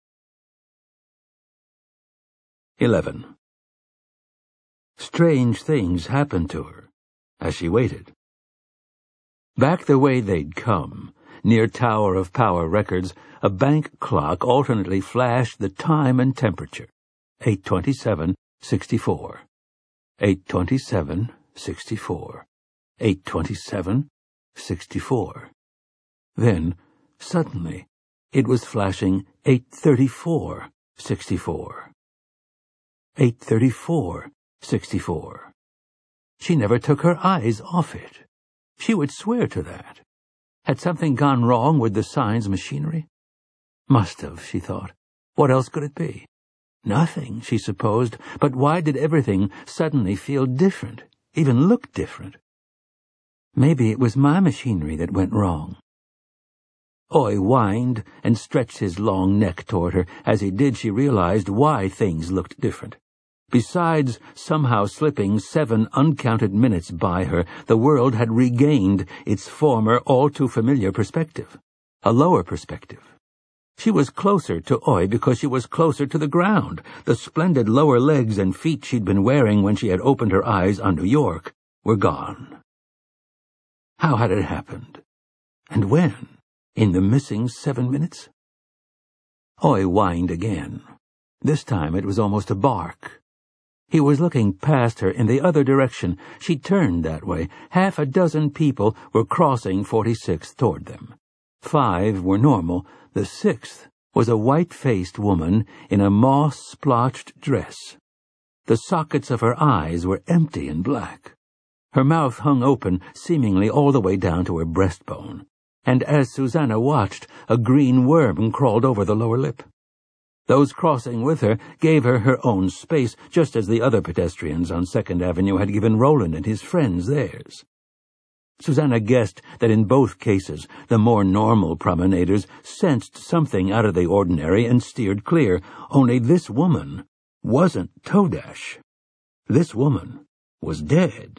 11. Strange things happened to her as she waited. Back the way they'd come, near Tower of Power Records, a bank clock alternately flashed the time and temperature. 8:27:64. 8:27:64. 8:27:64. Then, suddenly, it was flashing 8:34:64. 8:34:64. She never took her eyes off it. She would swear to that. Had something gone wrong with the sign's machinery? Must have, she thought. What else could it be? Nothing, she supposed, but why did everything suddenly feel different, even look different? Maybe it was my machinery that went wrong. Oi whined and stretched his long neck toward her. As he did, she realized why things looked different. Besides somehow slipping 7 uncounted minutes by her, the world had regained its former all-too-familiar perspective, a lower perspective. She was closer to Oi because she was closer to the ground. The splendid lower legs and feet she'd been wearing when she had opened her eyes on New York were gone. How had it happened? And when? In the missing 7 minutes? Oi whined again. This time it was almost a bark. He was looking past her in the other direction. She turned that way. 6 people were crossing 46th toward them. 5 were normal. The 6th was a white-faced woman in a moss-splotched dress. The sockets of her eyes were empty and black. Her mouth hung open, seemingly all the way down to her breastbone, and as Susanna watched, a green worm crawled over the lower lip. Those crossing with her gave her her own space, just as the other pedestrians on 2nd Avenue had given Roland and his friends theirs. Susanna guessed that in both cases the more normal promenaders sensed something out of the ordinary and steered clear. Only this woman wasn't Todash. This woman was dead.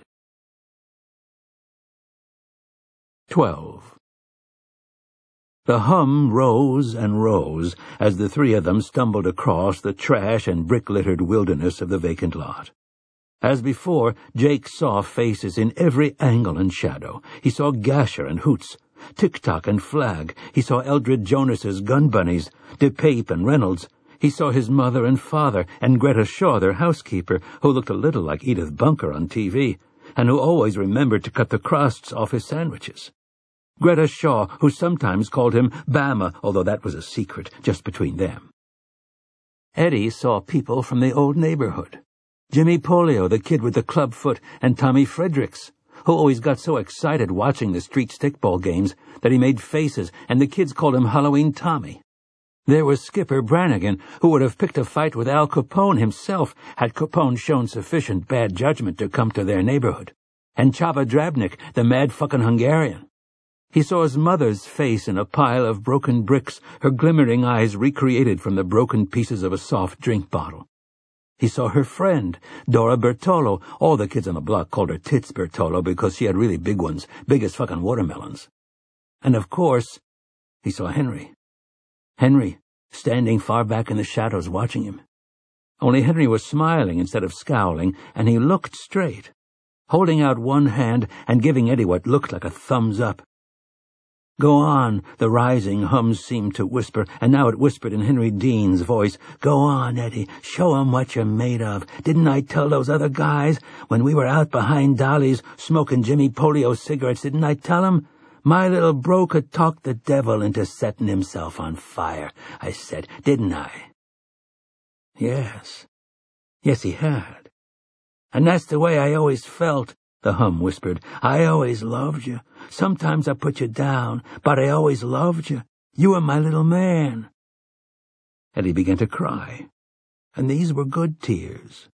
12. The hum rose and rose as the 3 of them stumbled across the trash and brick-littered wilderness of the vacant lot. As before, Jake saw faces in every angle and shadow. He saw Gasher and Hoots, Tick-Tock and Flag. He saw Eldred Jonas's gun bunnies, DePape and Reynolds. He saw his mother and father, and Greta Shaw, their housekeeper, who looked a little like Edith Bunker on TV, and who always remembered to cut the crusts off his sandwiches. Greta Shaw, who sometimes called him Bama, although that was a secret just between them. Eddie saw people from the old neighborhood. Jimmy Polio, the kid with the club foot, and Tommy Fredericks, who always got so excited watching the street stickball games that he made faces, and the kids called him Halloween Tommy. There was Skipper Brannigan, who would have picked a fight with Al Capone himself had Capone shown sufficient bad judgment to come to their neighborhood, and Chava Drabnik, the mad fucking Hungarian. He saw his mother's face in a pile of broken bricks, her glimmering eyes recreated from the broken pieces of a soft drink bottle. He saw her friend, Dora Bertolo. All the kids on the block called her Tits Bertolo because she had really big ones, big as fucking watermelons. And of course, he saw Henry. Henry, standing far back in the shadows watching him. Only Henry was smiling instead of scowling, and he looked straight, holding out one hand and giving Eddie what looked like a thumbs up. "Go on," the rising hums seemed to whisper, and now it whispered in Henry Dean's voice. "Go on, Eddie, show 'em what you're made of. Didn't I tell those other guys when we were out behind Dolly's smoking Jimmy Polio cigarettes? Didn't I tell 'em? My little bro could talk the devil into setting himself on fire, I said, didn't I?" Yes, he had. "And that's the way I always felt," the hum whispered. "I always loved you. Sometimes I put you down, but I always loved you. You were my little man." Eddie began to cry, and these were good tears.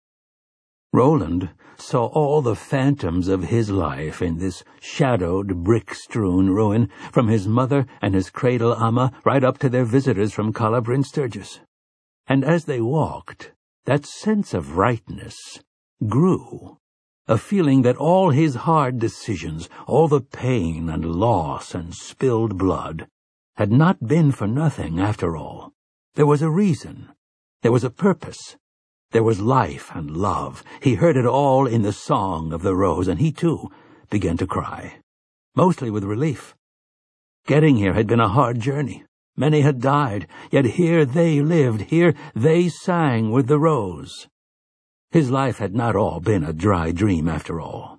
Roland saw all the phantoms of his life in this shadowed, brick-strewn ruin, from his mother and his cradle amma right up to their visitors from Calla Bryn Sturgis. And as they walked, that sense of rightness grew, a feeling that all his hard decisions, all the pain and loss and spilled blood, had not been for nothing after all. There was a reason. There was a purpose. There was life and love. He heard it all in the song of the rose, and he, too, began to cry, mostly with relief. Getting here had been a hard journey. Many had died, yet here they lived, here they sang with the rose. His life had not all been a dry dream after all.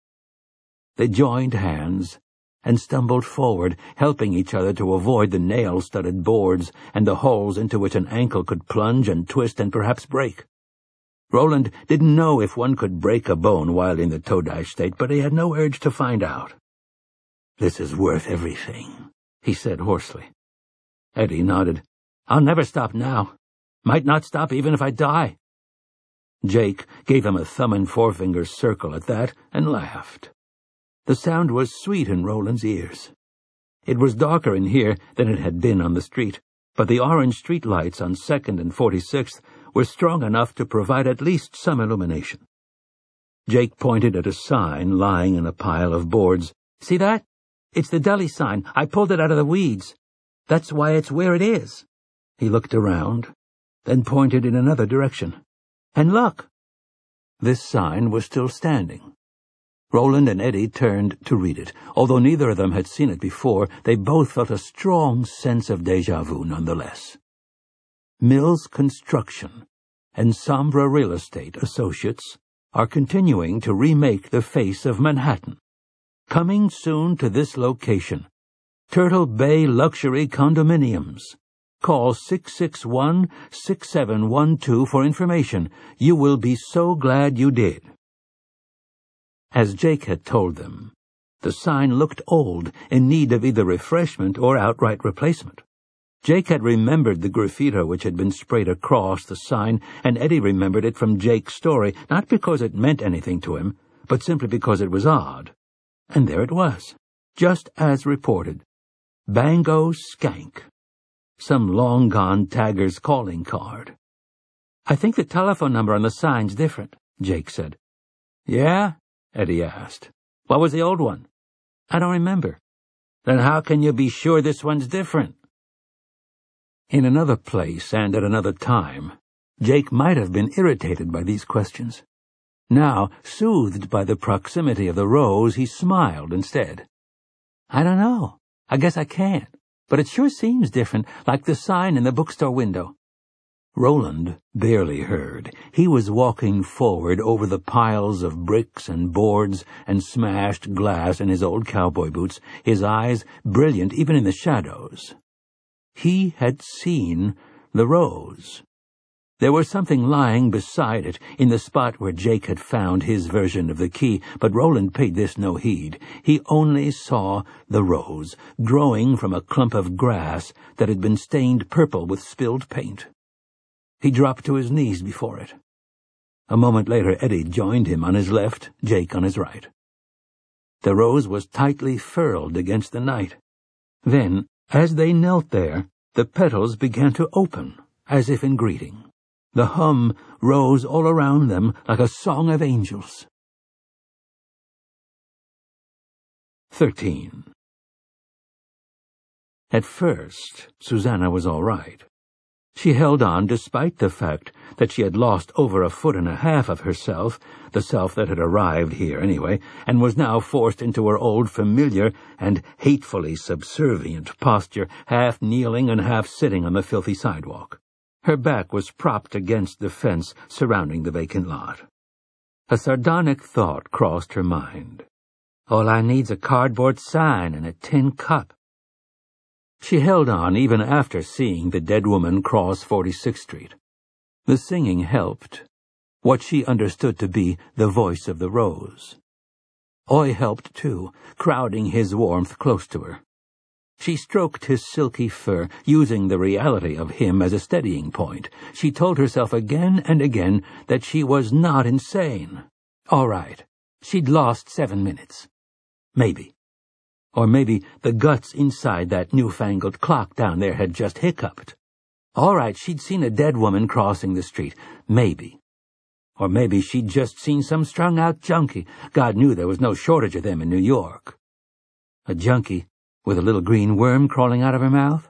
They joined hands and stumbled forward, helping each other to avoid the nail-studded boards and the holes into which an ankle could plunge and twist and perhaps break. Roland didn't know if one could break a bone while in the Todash state, but he had no urge to find out. "This is worth everything," he said hoarsely. Eddie nodded. "I'll never stop now. Might not stop even if I die." Jake gave him a thumb and forefinger circle at that and laughed. The sound was sweet in Roland's ears. It was darker in here than it had been on the street, but the orange street lights on 2nd and 46th were strong enough to provide at least some illumination. Jake pointed at a sign lying in a pile of boards. "See that? It's the deli sign. I pulled it out of the weeds. That's why it's where it is." He looked around, then pointed in another direction. "And look!" This sign was still standing. Roland and Eddie turned to read it. Although neither of them had seen it before, they both felt a strong sense of déjà vu nonetheless. Mills Construction and Sombra Real Estate Associates are continuing to remake the face of Manhattan. Coming soon to this location, Turtle Bay Luxury Condominiums. Call 661-6712 for information. You will be so glad you did. As Jake had told them, the sign looked old, in need of either refreshment or outright replacement. Jake had remembered the graffiti which had been sprayed across the sign, and Eddie remembered it from Jake's story, not because it meant anything to him, but simply because it was odd. And there it was, just as reported. Bango Skank. Some long-gone tagger's calling card. "I think the telephone number on the sign's different," Jake said. "Yeah?" Eddie asked. "What was the old one?" "I don't remember." "Then how can you be sure this one's different?" In another place and at another time, Jake might have been irritated by these questions. Now, soothed by the proximity of the rose, he smiled instead. "I don't know. I guess I can't. But it sure seems different, like the sign in the bookstore window." Roland barely heard. He was walking forward over the piles of bricks and boards and smashed glass in his old cowboy boots, his eyes brilliant even in the shadows. He had seen the rose. There was something lying beside it, in the spot where Jake had found his version of the key, but Roland paid this no heed. He only saw the rose, growing from a clump of grass that had been stained purple with spilled paint. He dropped to his knees before it. A moment later, Eddie joined him on his left, Jake on his right. The rose was tightly furled against the night. Then, as they knelt there, the petals began to open, as if in greeting. The hum rose all around them like a song of angels. 13. At first, Susanna was all right. She held on despite the fact that she had lost over 1.5 feet of herself, the self that had arrived here anyway, and was now forced into her old familiar and hatefully subservient posture, half kneeling and half sitting on the filthy sidewalk. Her back was propped against the fence surrounding the vacant lot. A sardonic thought crossed her mind. All I need's a cardboard sign and a tin cup. She held on even after seeing the dead woman cross 46th Street. The singing helped, what she understood to be the voice of the rose. Oy helped too, crowding his warmth close to her. She stroked his silky fur, using the reality of him as a steadying point. She told herself again and again that she was not insane. All right, she'd lost 7 minutes. Maybe. Or maybe the guts inside that newfangled clock down there had just hiccuped. All right, she'd seen a dead woman crossing the street. Maybe. Or maybe she'd just seen some strung-out junkie. God knew there was no shortage of them in New York. A junkie with a little green worm crawling out of her mouth?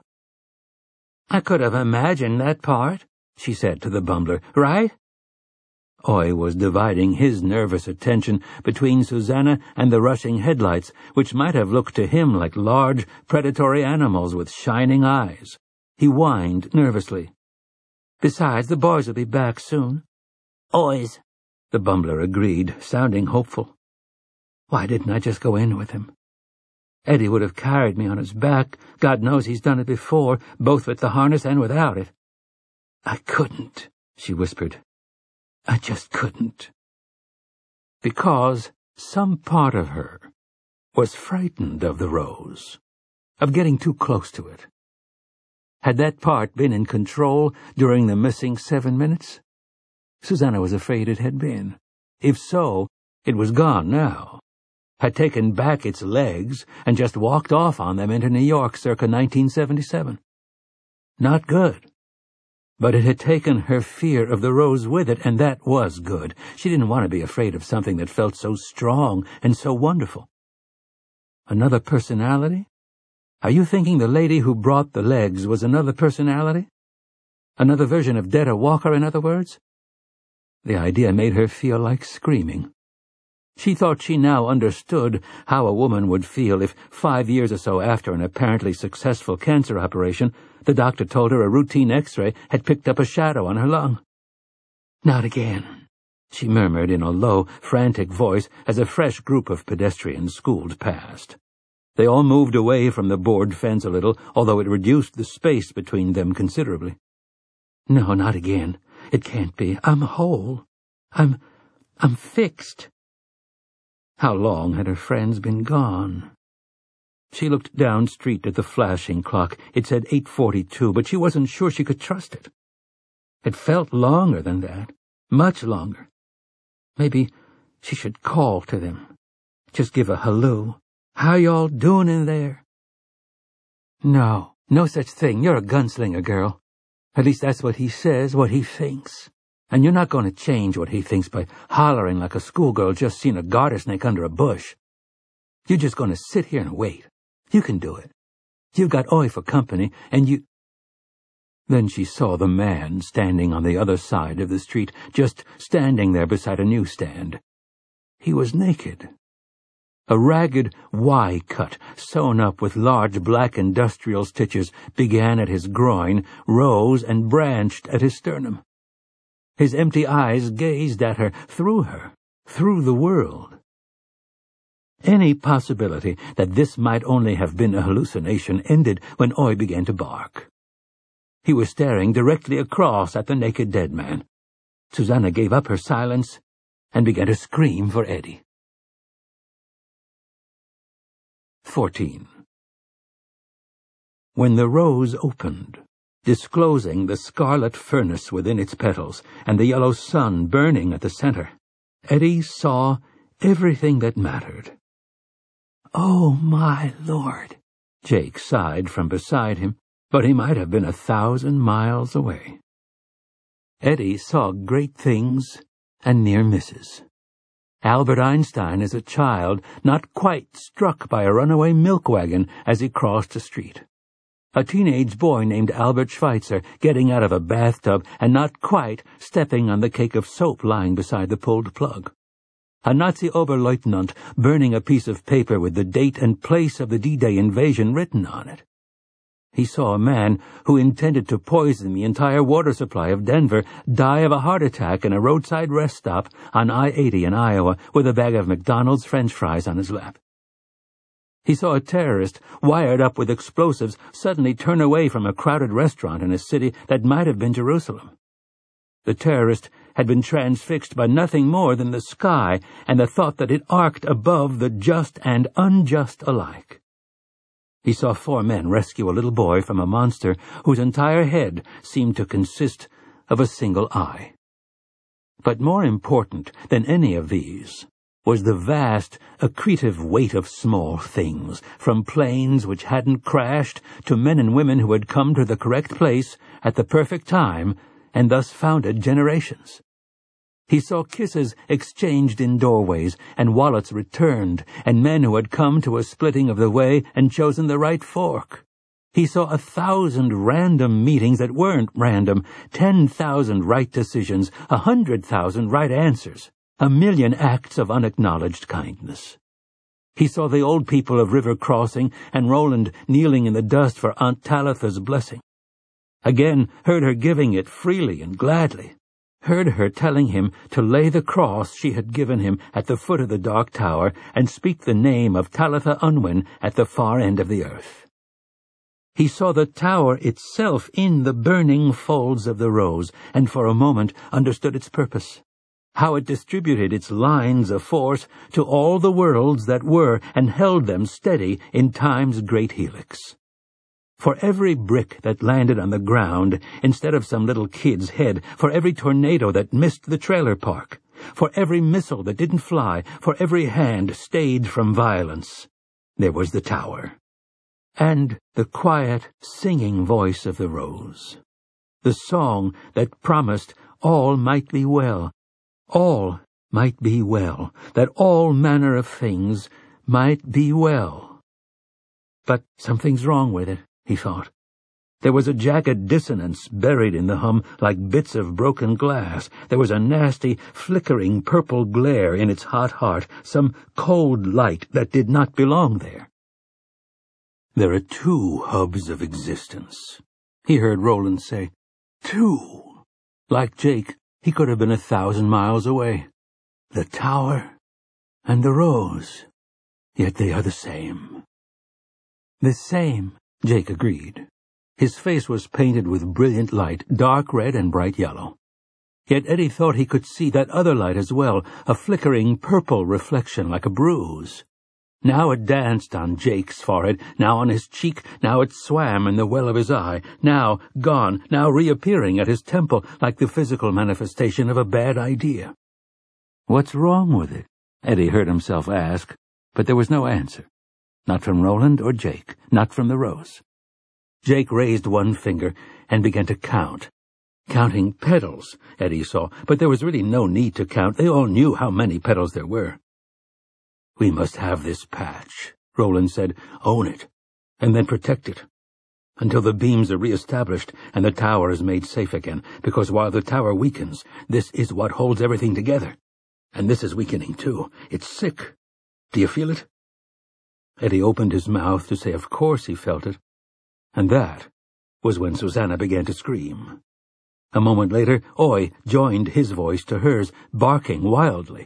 I could have imagined that part, she said to the bumbler, right? Oy was dividing his nervous attention between Susanna and the rushing headlights, which might have looked to him like large, predatory animals with shining eyes. He whined nervously. Besides, the boys will be back soon. Oys, the bumbler agreed, sounding hopeful. Why didn't I just go in with him? Eddie would have carried me on his back. God knows he's done it before, both with the harness and without it. I couldn't, she whispered. I just couldn't. Because some part of her was frightened of the rose, of getting too close to it. Had that part been in control during the missing 7 minutes? Susanna was afraid it had been. If so, it was gone now. Had taken back its legs and just walked off on them into New York circa 1977. Not good. But it had taken her fear of the rose with it, and that was good. She didn't want to be afraid of something that felt so strong and so wonderful. Another personality? Are you thinking the lady who brought the legs was another personality? Another version of Detta Walker, in other words? The idea made her feel like screaming. She thought she now understood how a woman would feel if 5 years or so after an apparently successful cancer operation, the doctor told her a routine X-ray had picked up a shadow on her lung. Not again, she murmured in a low, frantic voice as a fresh group of pedestrians schooled past. They all moved away from the board fence a little, although it reduced the space between them considerably. No, not again. It can't be. I'm whole. I'm fixed. How long had her friends been gone? She looked down street at the flashing clock. It said 8:42, but she wasn't sure she could trust it. It felt longer than that, much longer. Maybe she should call to them. Just give a hello. How y'all doing in there? No, no such thing. You're a gunslinger, girl. At least that's what he says, what he thinks. And you're not going to change what he thinks by hollering like a schoolgirl just seen a garter snake under a bush. You're just going to sit here and wait. You can do it. You've got Oy for company, and you— Then she saw the man standing on the other side of the street, just standing there beside a newsstand. He was naked. A ragged Y cut, sewn up with large black industrial stitches, began at his groin, rose and branched at his sternum. His empty eyes gazed at her, through the world. Any possibility that this might only have been a hallucination ended when Oy began to bark. He was staring directly across at the naked dead man. Susanna gave up her silence and began to scream for Eddie. 14. When the rose opened, disclosing the scarlet furnace within its petals and the yellow sun burning at the center, Eddie saw everything that mattered. "Oh, my Lord," Jake sighed from beside him, but he might have been 1,000 miles away. Eddie saw great things and near misses. Albert Einstein as a child, not quite struck by a runaway milk wagon as he crossed the street. A teenage boy named Albert Schweitzer getting out of a bathtub and not quite stepping on the cake of soap lying beside the pulled plug. A Nazi Oberleutnant burning a piece of paper with the date and place of the D-Day invasion written on it. He saw a man who intended to poison the entire water supply of Denver die of a heart attack in a roadside rest stop on I-80 in Iowa with a bag of McDonald's French fries on his lap. He saw a terrorist wired up with explosives suddenly turn away from a crowded restaurant in a city that might have been Jerusalem. The terrorist had been transfixed by nothing more than the sky and the thought that it arced above the just and unjust alike. He saw 4 men rescue a little boy from a monster whose entire head seemed to consist of a single eye. But more important than any of these was the vast, accretive weight of small things, from planes which hadn't crashed to men and women who had come to the correct place at the perfect time and thus founded generations. He saw kisses exchanged in doorways and wallets returned and men who had come to a splitting of the way and chosen the right fork. He saw 1,000 random meetings that weren't random, 10,000 right decisions, 100,000 right answers, 1,000,000 acts of unacknowledged kindness. He saw the old people of River Crossing and Roland kneeling in the dust for Aunt Talitha's blessing. Again heard her giving it freely and gladly. Heard her telling him to lay the cross she had given him at the foot of the dark tower and speak the name of Talitha Unwin at the far end of the earth. He saw the tower itself in the burning folds of the rose, and for a moment understood its purpose, how it distributed its lines of force to all the worlds that were and held them steady in time's great helix. For every brick that landed on the ground instead of some little kid's head, for every tornado that missed the trailer park, for every missile that didn't fly, for every hand stayed from violence, there was the tower. And the quiet, singing voice of the rose. The song that promised all might be well, all might be well, that all manner of things might be well. But something's wrong with it, he thought. There was a jagged dissonance buried in the hum like bits of broken glass. There was a nasty, flickering purple glare in its hot heart, some cold light that did not belong there. "There are 2 hubs of existence," he heard Roland say. 2. Like Jake, he could have been 1,000 miles away. The tower and the rose, yet they are the same. "The same," Jake agreed. His face was painted with brilliant light, dark red and bright yellow. Yet Eddie thought he could see that other light as well, a flickering purple reflection like a bruise. Now it danced on Jake's forehead, now on his cheek, now it swam in the well of his eye, now gone, now reappearing at his temple like the physical manifestation of a bad idea. "What's wrong with it?" Eddie heard himself ask, but there was no answer. Not from Roland or Jake, not from the rose. Jake raised one finger and began to count. Counting petals, Eddie saw, but there was really no need to count. They all knew how many petals there were. "We must have this patch," Roland said. "Own it, and then protect it, until the beams are reestablished and the tower is made safe again, because while the tower weakens, this is what holds everything together. And this is weakening, too. It's sick. Do you feel it?" Eddie opened his mouth to say of course he felt it, and that was when Susanna began to scream. A moment later, Oy joined his voice to hers, barking wildly.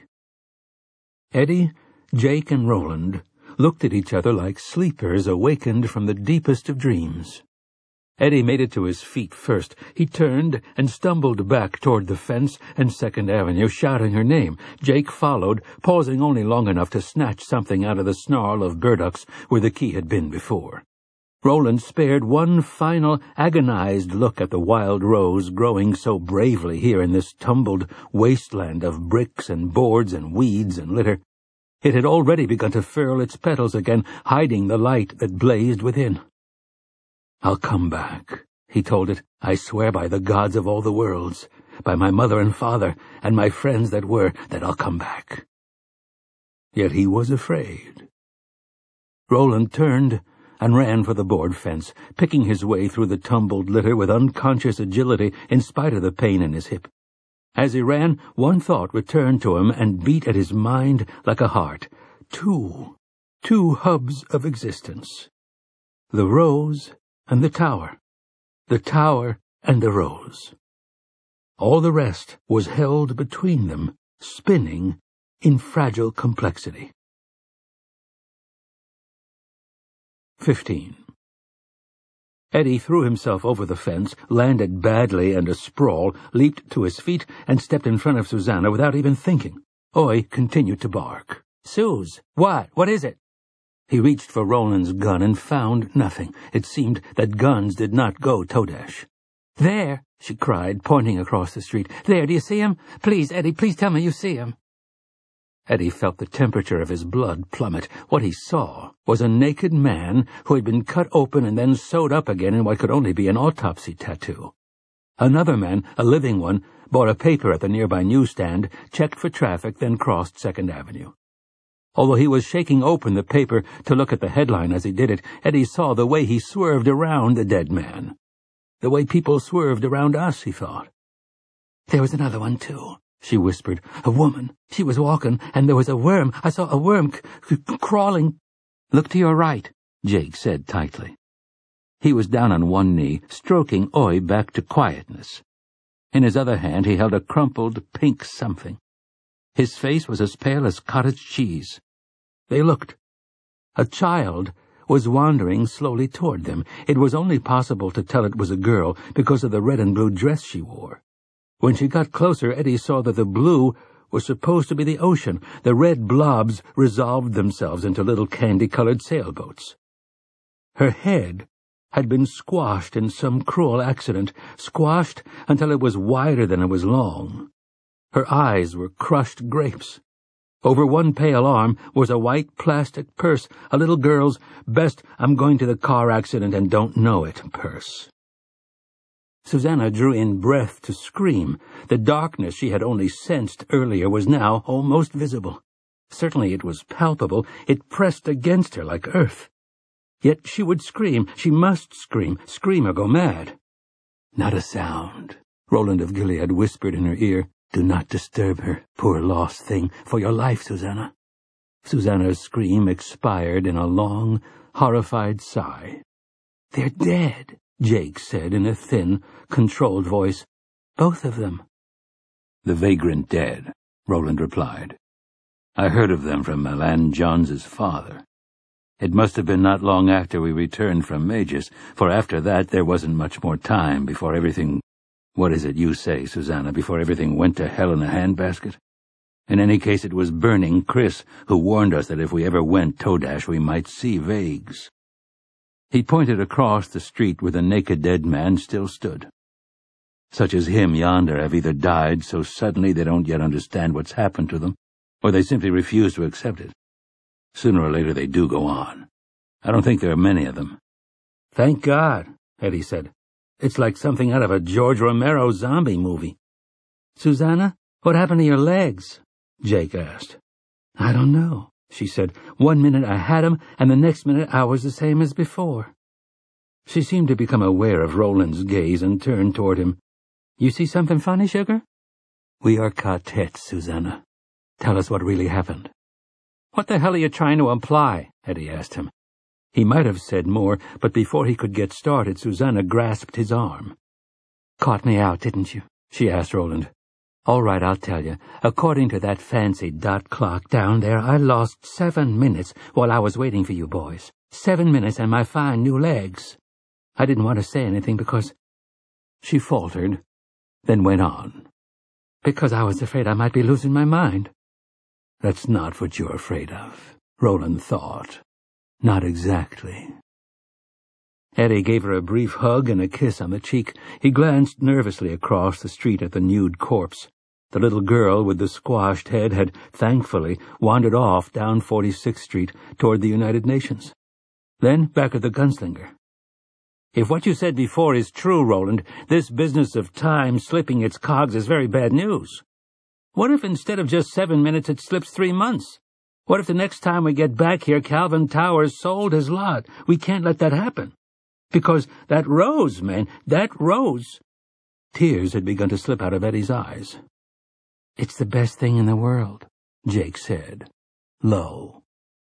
Eddie, Jake, and Roland looked at each other like sleepers awakened from the deepest of dreams. Eddie made it to his feet first. He turned and stumbled back toward the fence and 2nd Avenue, shouting her name. Jake followed, pausing only long enough to snatch something out of the snarl of burdocks where the key had been before. Roland spared one final, agonized look at the wild rose growing so bravely here in this tumbled wasteland of bricks and boards and weeds and litter. It had already begun to furl its petals again, hiding the light that blazed within. "I'll come back," he told it. "I swear by the gods of all the worlds, by my mother and father, and my friends that I'll come back." Yet he was afraid. Roland turned and ran for the board fence, picking his way through the tumbled litter with unconscious agility in spite of the pain in his hip. As he ran, one thought returned to him and beat at his mind like a heart. Two hubs of existence. The rose and the tower and the rose. All the rest was held between them, spinning in fragile complexity. 15. Eddie threw himself over the fence, landed badly and asprawl, leaped to his feet, and stepped in front of Susanna without even thinking. Oi continued to bark. "Suze, what? What is it?" He reached for Roland's gun and found nothing. It seemed that guns did not go Todash. "There," she cried, pointing across the street. "There, do you see him? Please, Eddie, please tell me you see him." Eddie felt the temperature of his blood plummet. What he saw was a naked man who had been cut open and then sewed up again in what could only be an autopsy tattoo. Another man, a living one, bought a paper at the nearby newsstand, checked for traffic, then crossed 2nd Avenue. Although he was shaking open the paper to look at the headline as he did it, Eddie saw the way he swerved around the dead man. The way people swerved around us, he thought. "There was another one, too," she whispered. "A woman. She was walking, and there was a worm. I saw a worm crawling." "Look to your right," Jake said tightly. He was down on one knee, stroking Oi back to quietness. In his other hand he held a crumpled pink something. His face was as pale as cottage cheese. They looked. A child was wandering slowly toward them. It was only possible to tell it was a girl because of the red and blue dress she wore. When she got closer, Eddie saw that the blue was supposed to be the ocean. The red blobs resolved themselves into little candy-colored sailboats. Her head had been squashed in some cruel accident, squashed until it was wider than it was long. Her eyes were crushed grapes. Over one pale arm was a white plastic purse, a little girl's "best I'm going to the car accident and don't know it" purse. Susanna drew in breath to scream. The darkness she had only sensed earlier was now almost visible. Certainly it was palpable. It pressed against her like earth. Yet she would scream. She must scream or go mad. "Not a sound," Roland of Gilead whispered in her ear. "Do not disturb her, poor lost thing, for your life, Susanna." Susanna's scream expired in a long, horrified sigh. "They're dead," Jake said in a thin, controlled voice. "Both of them." "The vagrant dead," Roland replied. "I heard of them from Milan Johns's father. It must have been not long after we returned from Magus, for after that there wasn't much more time before everything— What is it you say, Susanna, before everything went to hell in a handbasket? In any case, it was Burning Chris who warned us that if we ever went Todash we might see Vagues." He pointed across the street where the naked dead man still stood. "Such as him yonder have either died so suddenly they don't yet understand what's happened to them, or they simply refuse to accept it. Sooner or later they do go on. I don't think there are many of them." "Thank God," Eddie said. "It's like something out of a George Romero zombie movie." "Susanna, what happened to your legs?" Jake asked. "I don't know," she said. "One minute I had 'em, and the next minute I was the same as before." She seemed to become aware of Roland's gaze and turned toward him. "You see something funny, sugar?" "We are quartets, Susanna. Tell us what really happened." "What the hell are you trying to imply?" Eddie asked him. He might have said more, but before he could get started, Susanna grasped his arm. "Caught me out, didn't you?" she asked Roland. "All right, I'll tell you. According to that fancy dot clock down there, I lost 7 minutes while I was waiting for you boys. 7 minutes and my fine new legs." I didn't want to say anything because—" She faltered, then went on. "Because I was afraid I might be losing my mind." "That's not what you're afraid of," Roland thought. "Not exactly." Eddie gave her a brief hug and a kiss on the cheek. He glanced nervously across the street at the nude corpse. The little girl with the squashed head had, thankfully, wandered off down 46th Street toward the United Nations. Then back at the gunslinger. "If what you said before is true, Roland, this business of time slipping its cogs is very bad news. What if instead of just 7 minutes it slips 3 months? What if the next time we get back here Calvin Towers sold his lot? We can't let that happen. Because that rose, man, that rose—" Tears had begun to slip out of Eddie's eyes. "It's the best thing in the world," Jake said, low.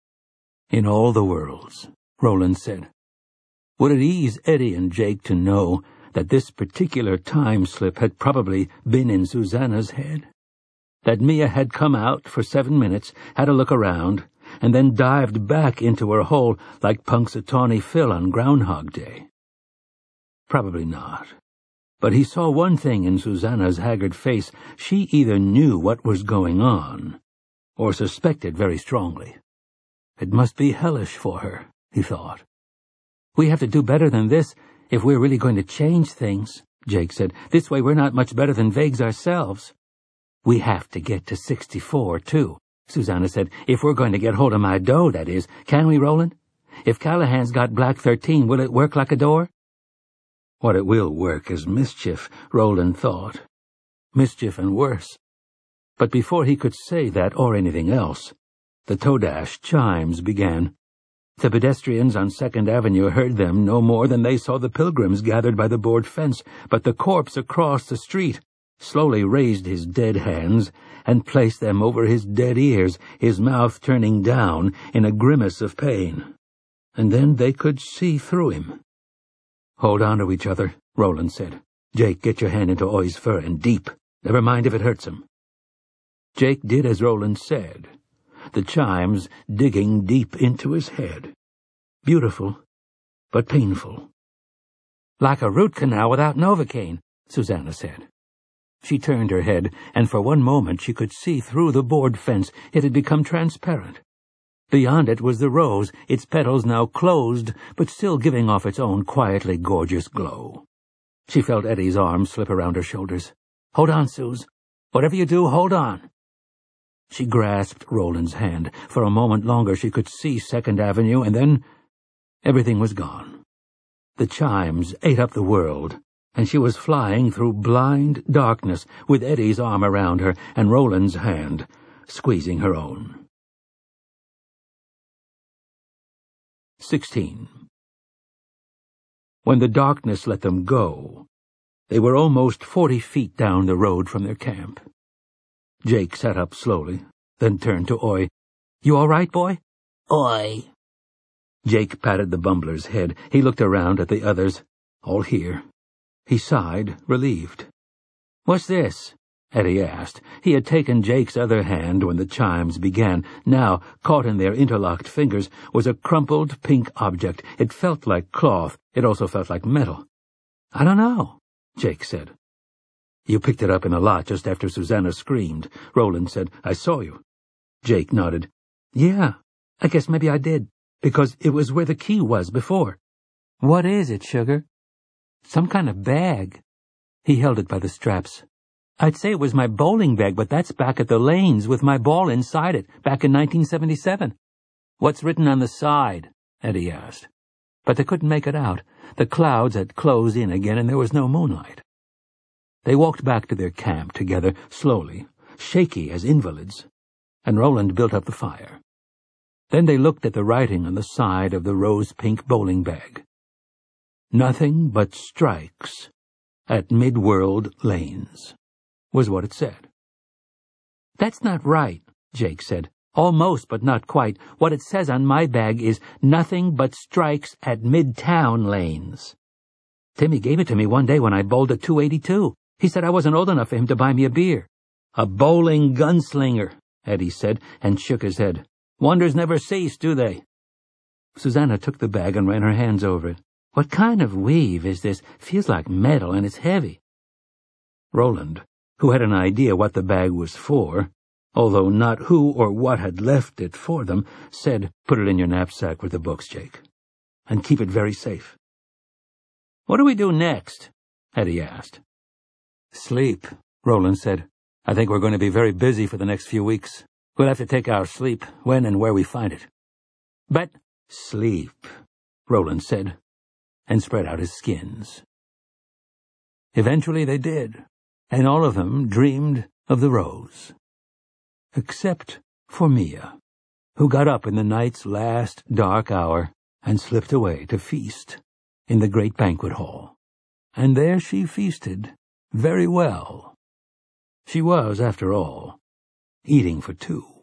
"In all the worlds," Roland said. Would it ease Eddie and Jake to know that this particular time slip had probably been in Susanna's head? That Mia had come out for 7 minutes, had a look around, and then dived back into her hole like Punxsutawney Phil on Groundhog Day? Probably not. But he saw one thing in Susanna's haggard face. She either knew what was going on, or suspected very strongly. It must be hellish for her, he thought. "We have to do better than this if we're really going to change things," Jake said. "This way we're not much better than Vegs ourselves." "We have to get to 64, too," Susanna said. "If we're going to get hold of my dough, that is. Can we, Roland? If Callahan's got Black 13, will it work like a door?" What it will work is mischief, Roland thought. Mischief and worse. But before he could say that or anything else, the Todash chimes began. The pedestrians on 2nd Avenue heard them no more than they saw the pilgrims gathered by the board fence, but the corpse across the street slowly raised his dead hands and placed them over his dead ears, his mouth turning down in a grimace of pain. And then they could see through him. "Hold on to each other," Roland said. "Jake, get your hand into Oi's fur and deep. Never mind if it hurts him." Jake did as Roland said, the chimes digging deep into his head. Beautiful, but painful. "Like a root canal without Novocaine," Susanna said. She turned her head, and for one moment she could see through the board fence. It had become transparent. Beyond it was the rose, its petals now closed, but still giving off its own quietly gorgeous glow. She felt Eddie's arm slip around her shoulders. "Hold on, Suze. Whatever you do, hold on." She grasped Roland's hand. For a moment longer she could see 2nd Avenue, and then everything was gone. The chimes ate up the world, and she was flying through blind darkness with Eddie's arm around her and Roland's hand squeezing her own. 16. When the darkness let them go, they were almost 40 feet down the road from their camp. Jake sat up slowly, then turned to Oi. "You all right, boy?" "Oi." Jake patted the bumbler's head. He looked around at the others. All here. He sighed, relieved. "What's this?" Eddie asked. He had taken Jake's other hand when the chimes began. Now, caught in their interlocked fingers, was a crumpled pink object. It felt like cloth. It also felt like metal. "I don't know," Jake said. "You picked it up in a lot just after Susanna screamed," Roland said. "I saw you." Jake nodded. "Yeah, I guess maybe I did, because it was where the key was before." "What is it, sugar?" "Some kind of bag." He held it by the straps. "I'd say it was my bowling bag, but that's back at the lanes with my ball inside it, back in 1977. "What's written on the side?" Eddie asked. But they couldn't make it out. The clouds had closed in again, and there was no moonlight. They walked back to their camp together, slowly, shaky as invalids, and Roland built up the fire. Then they looked at the writing on the side of the rose-pink bowling bag. "Nothing but strikes at Midworld Lanes," was what it said. "That's not right," Jake said. "Almost, but not quite. What it says on my bag is nothing but strikes at Midtown Lanes. Timmy gave it to me one day when I bowled at 282. He said I wasn't old enough for him to buy me a beer." "A bowling gunslinger," Eddie said, and shook his head. "Wonders never cease, do they?" Susanna took the bag and ran her hands over it. "What kind of weave is this? Feels like metal, and it's heavy." Roland, who had an idea what the bag was for, although not who or what had left it for them, said, "Put it in your knapsack with the books, Jake, and keep it very safe." "What do we do next?" Eddie asked. "Sleep," Roland said. "I think we're going to be very busy for the next few weeks. We'll have to take our sleep when and where we find it." "But—" "Sleep," Roland said, and spread out his skins. Eventually they did, and all of them dreamed of the rose. Except for Mia, who got up in the night's last dark hour and slipped away to feast in the great banquet hall. And there she feasted very well. She was, after all, eating for two.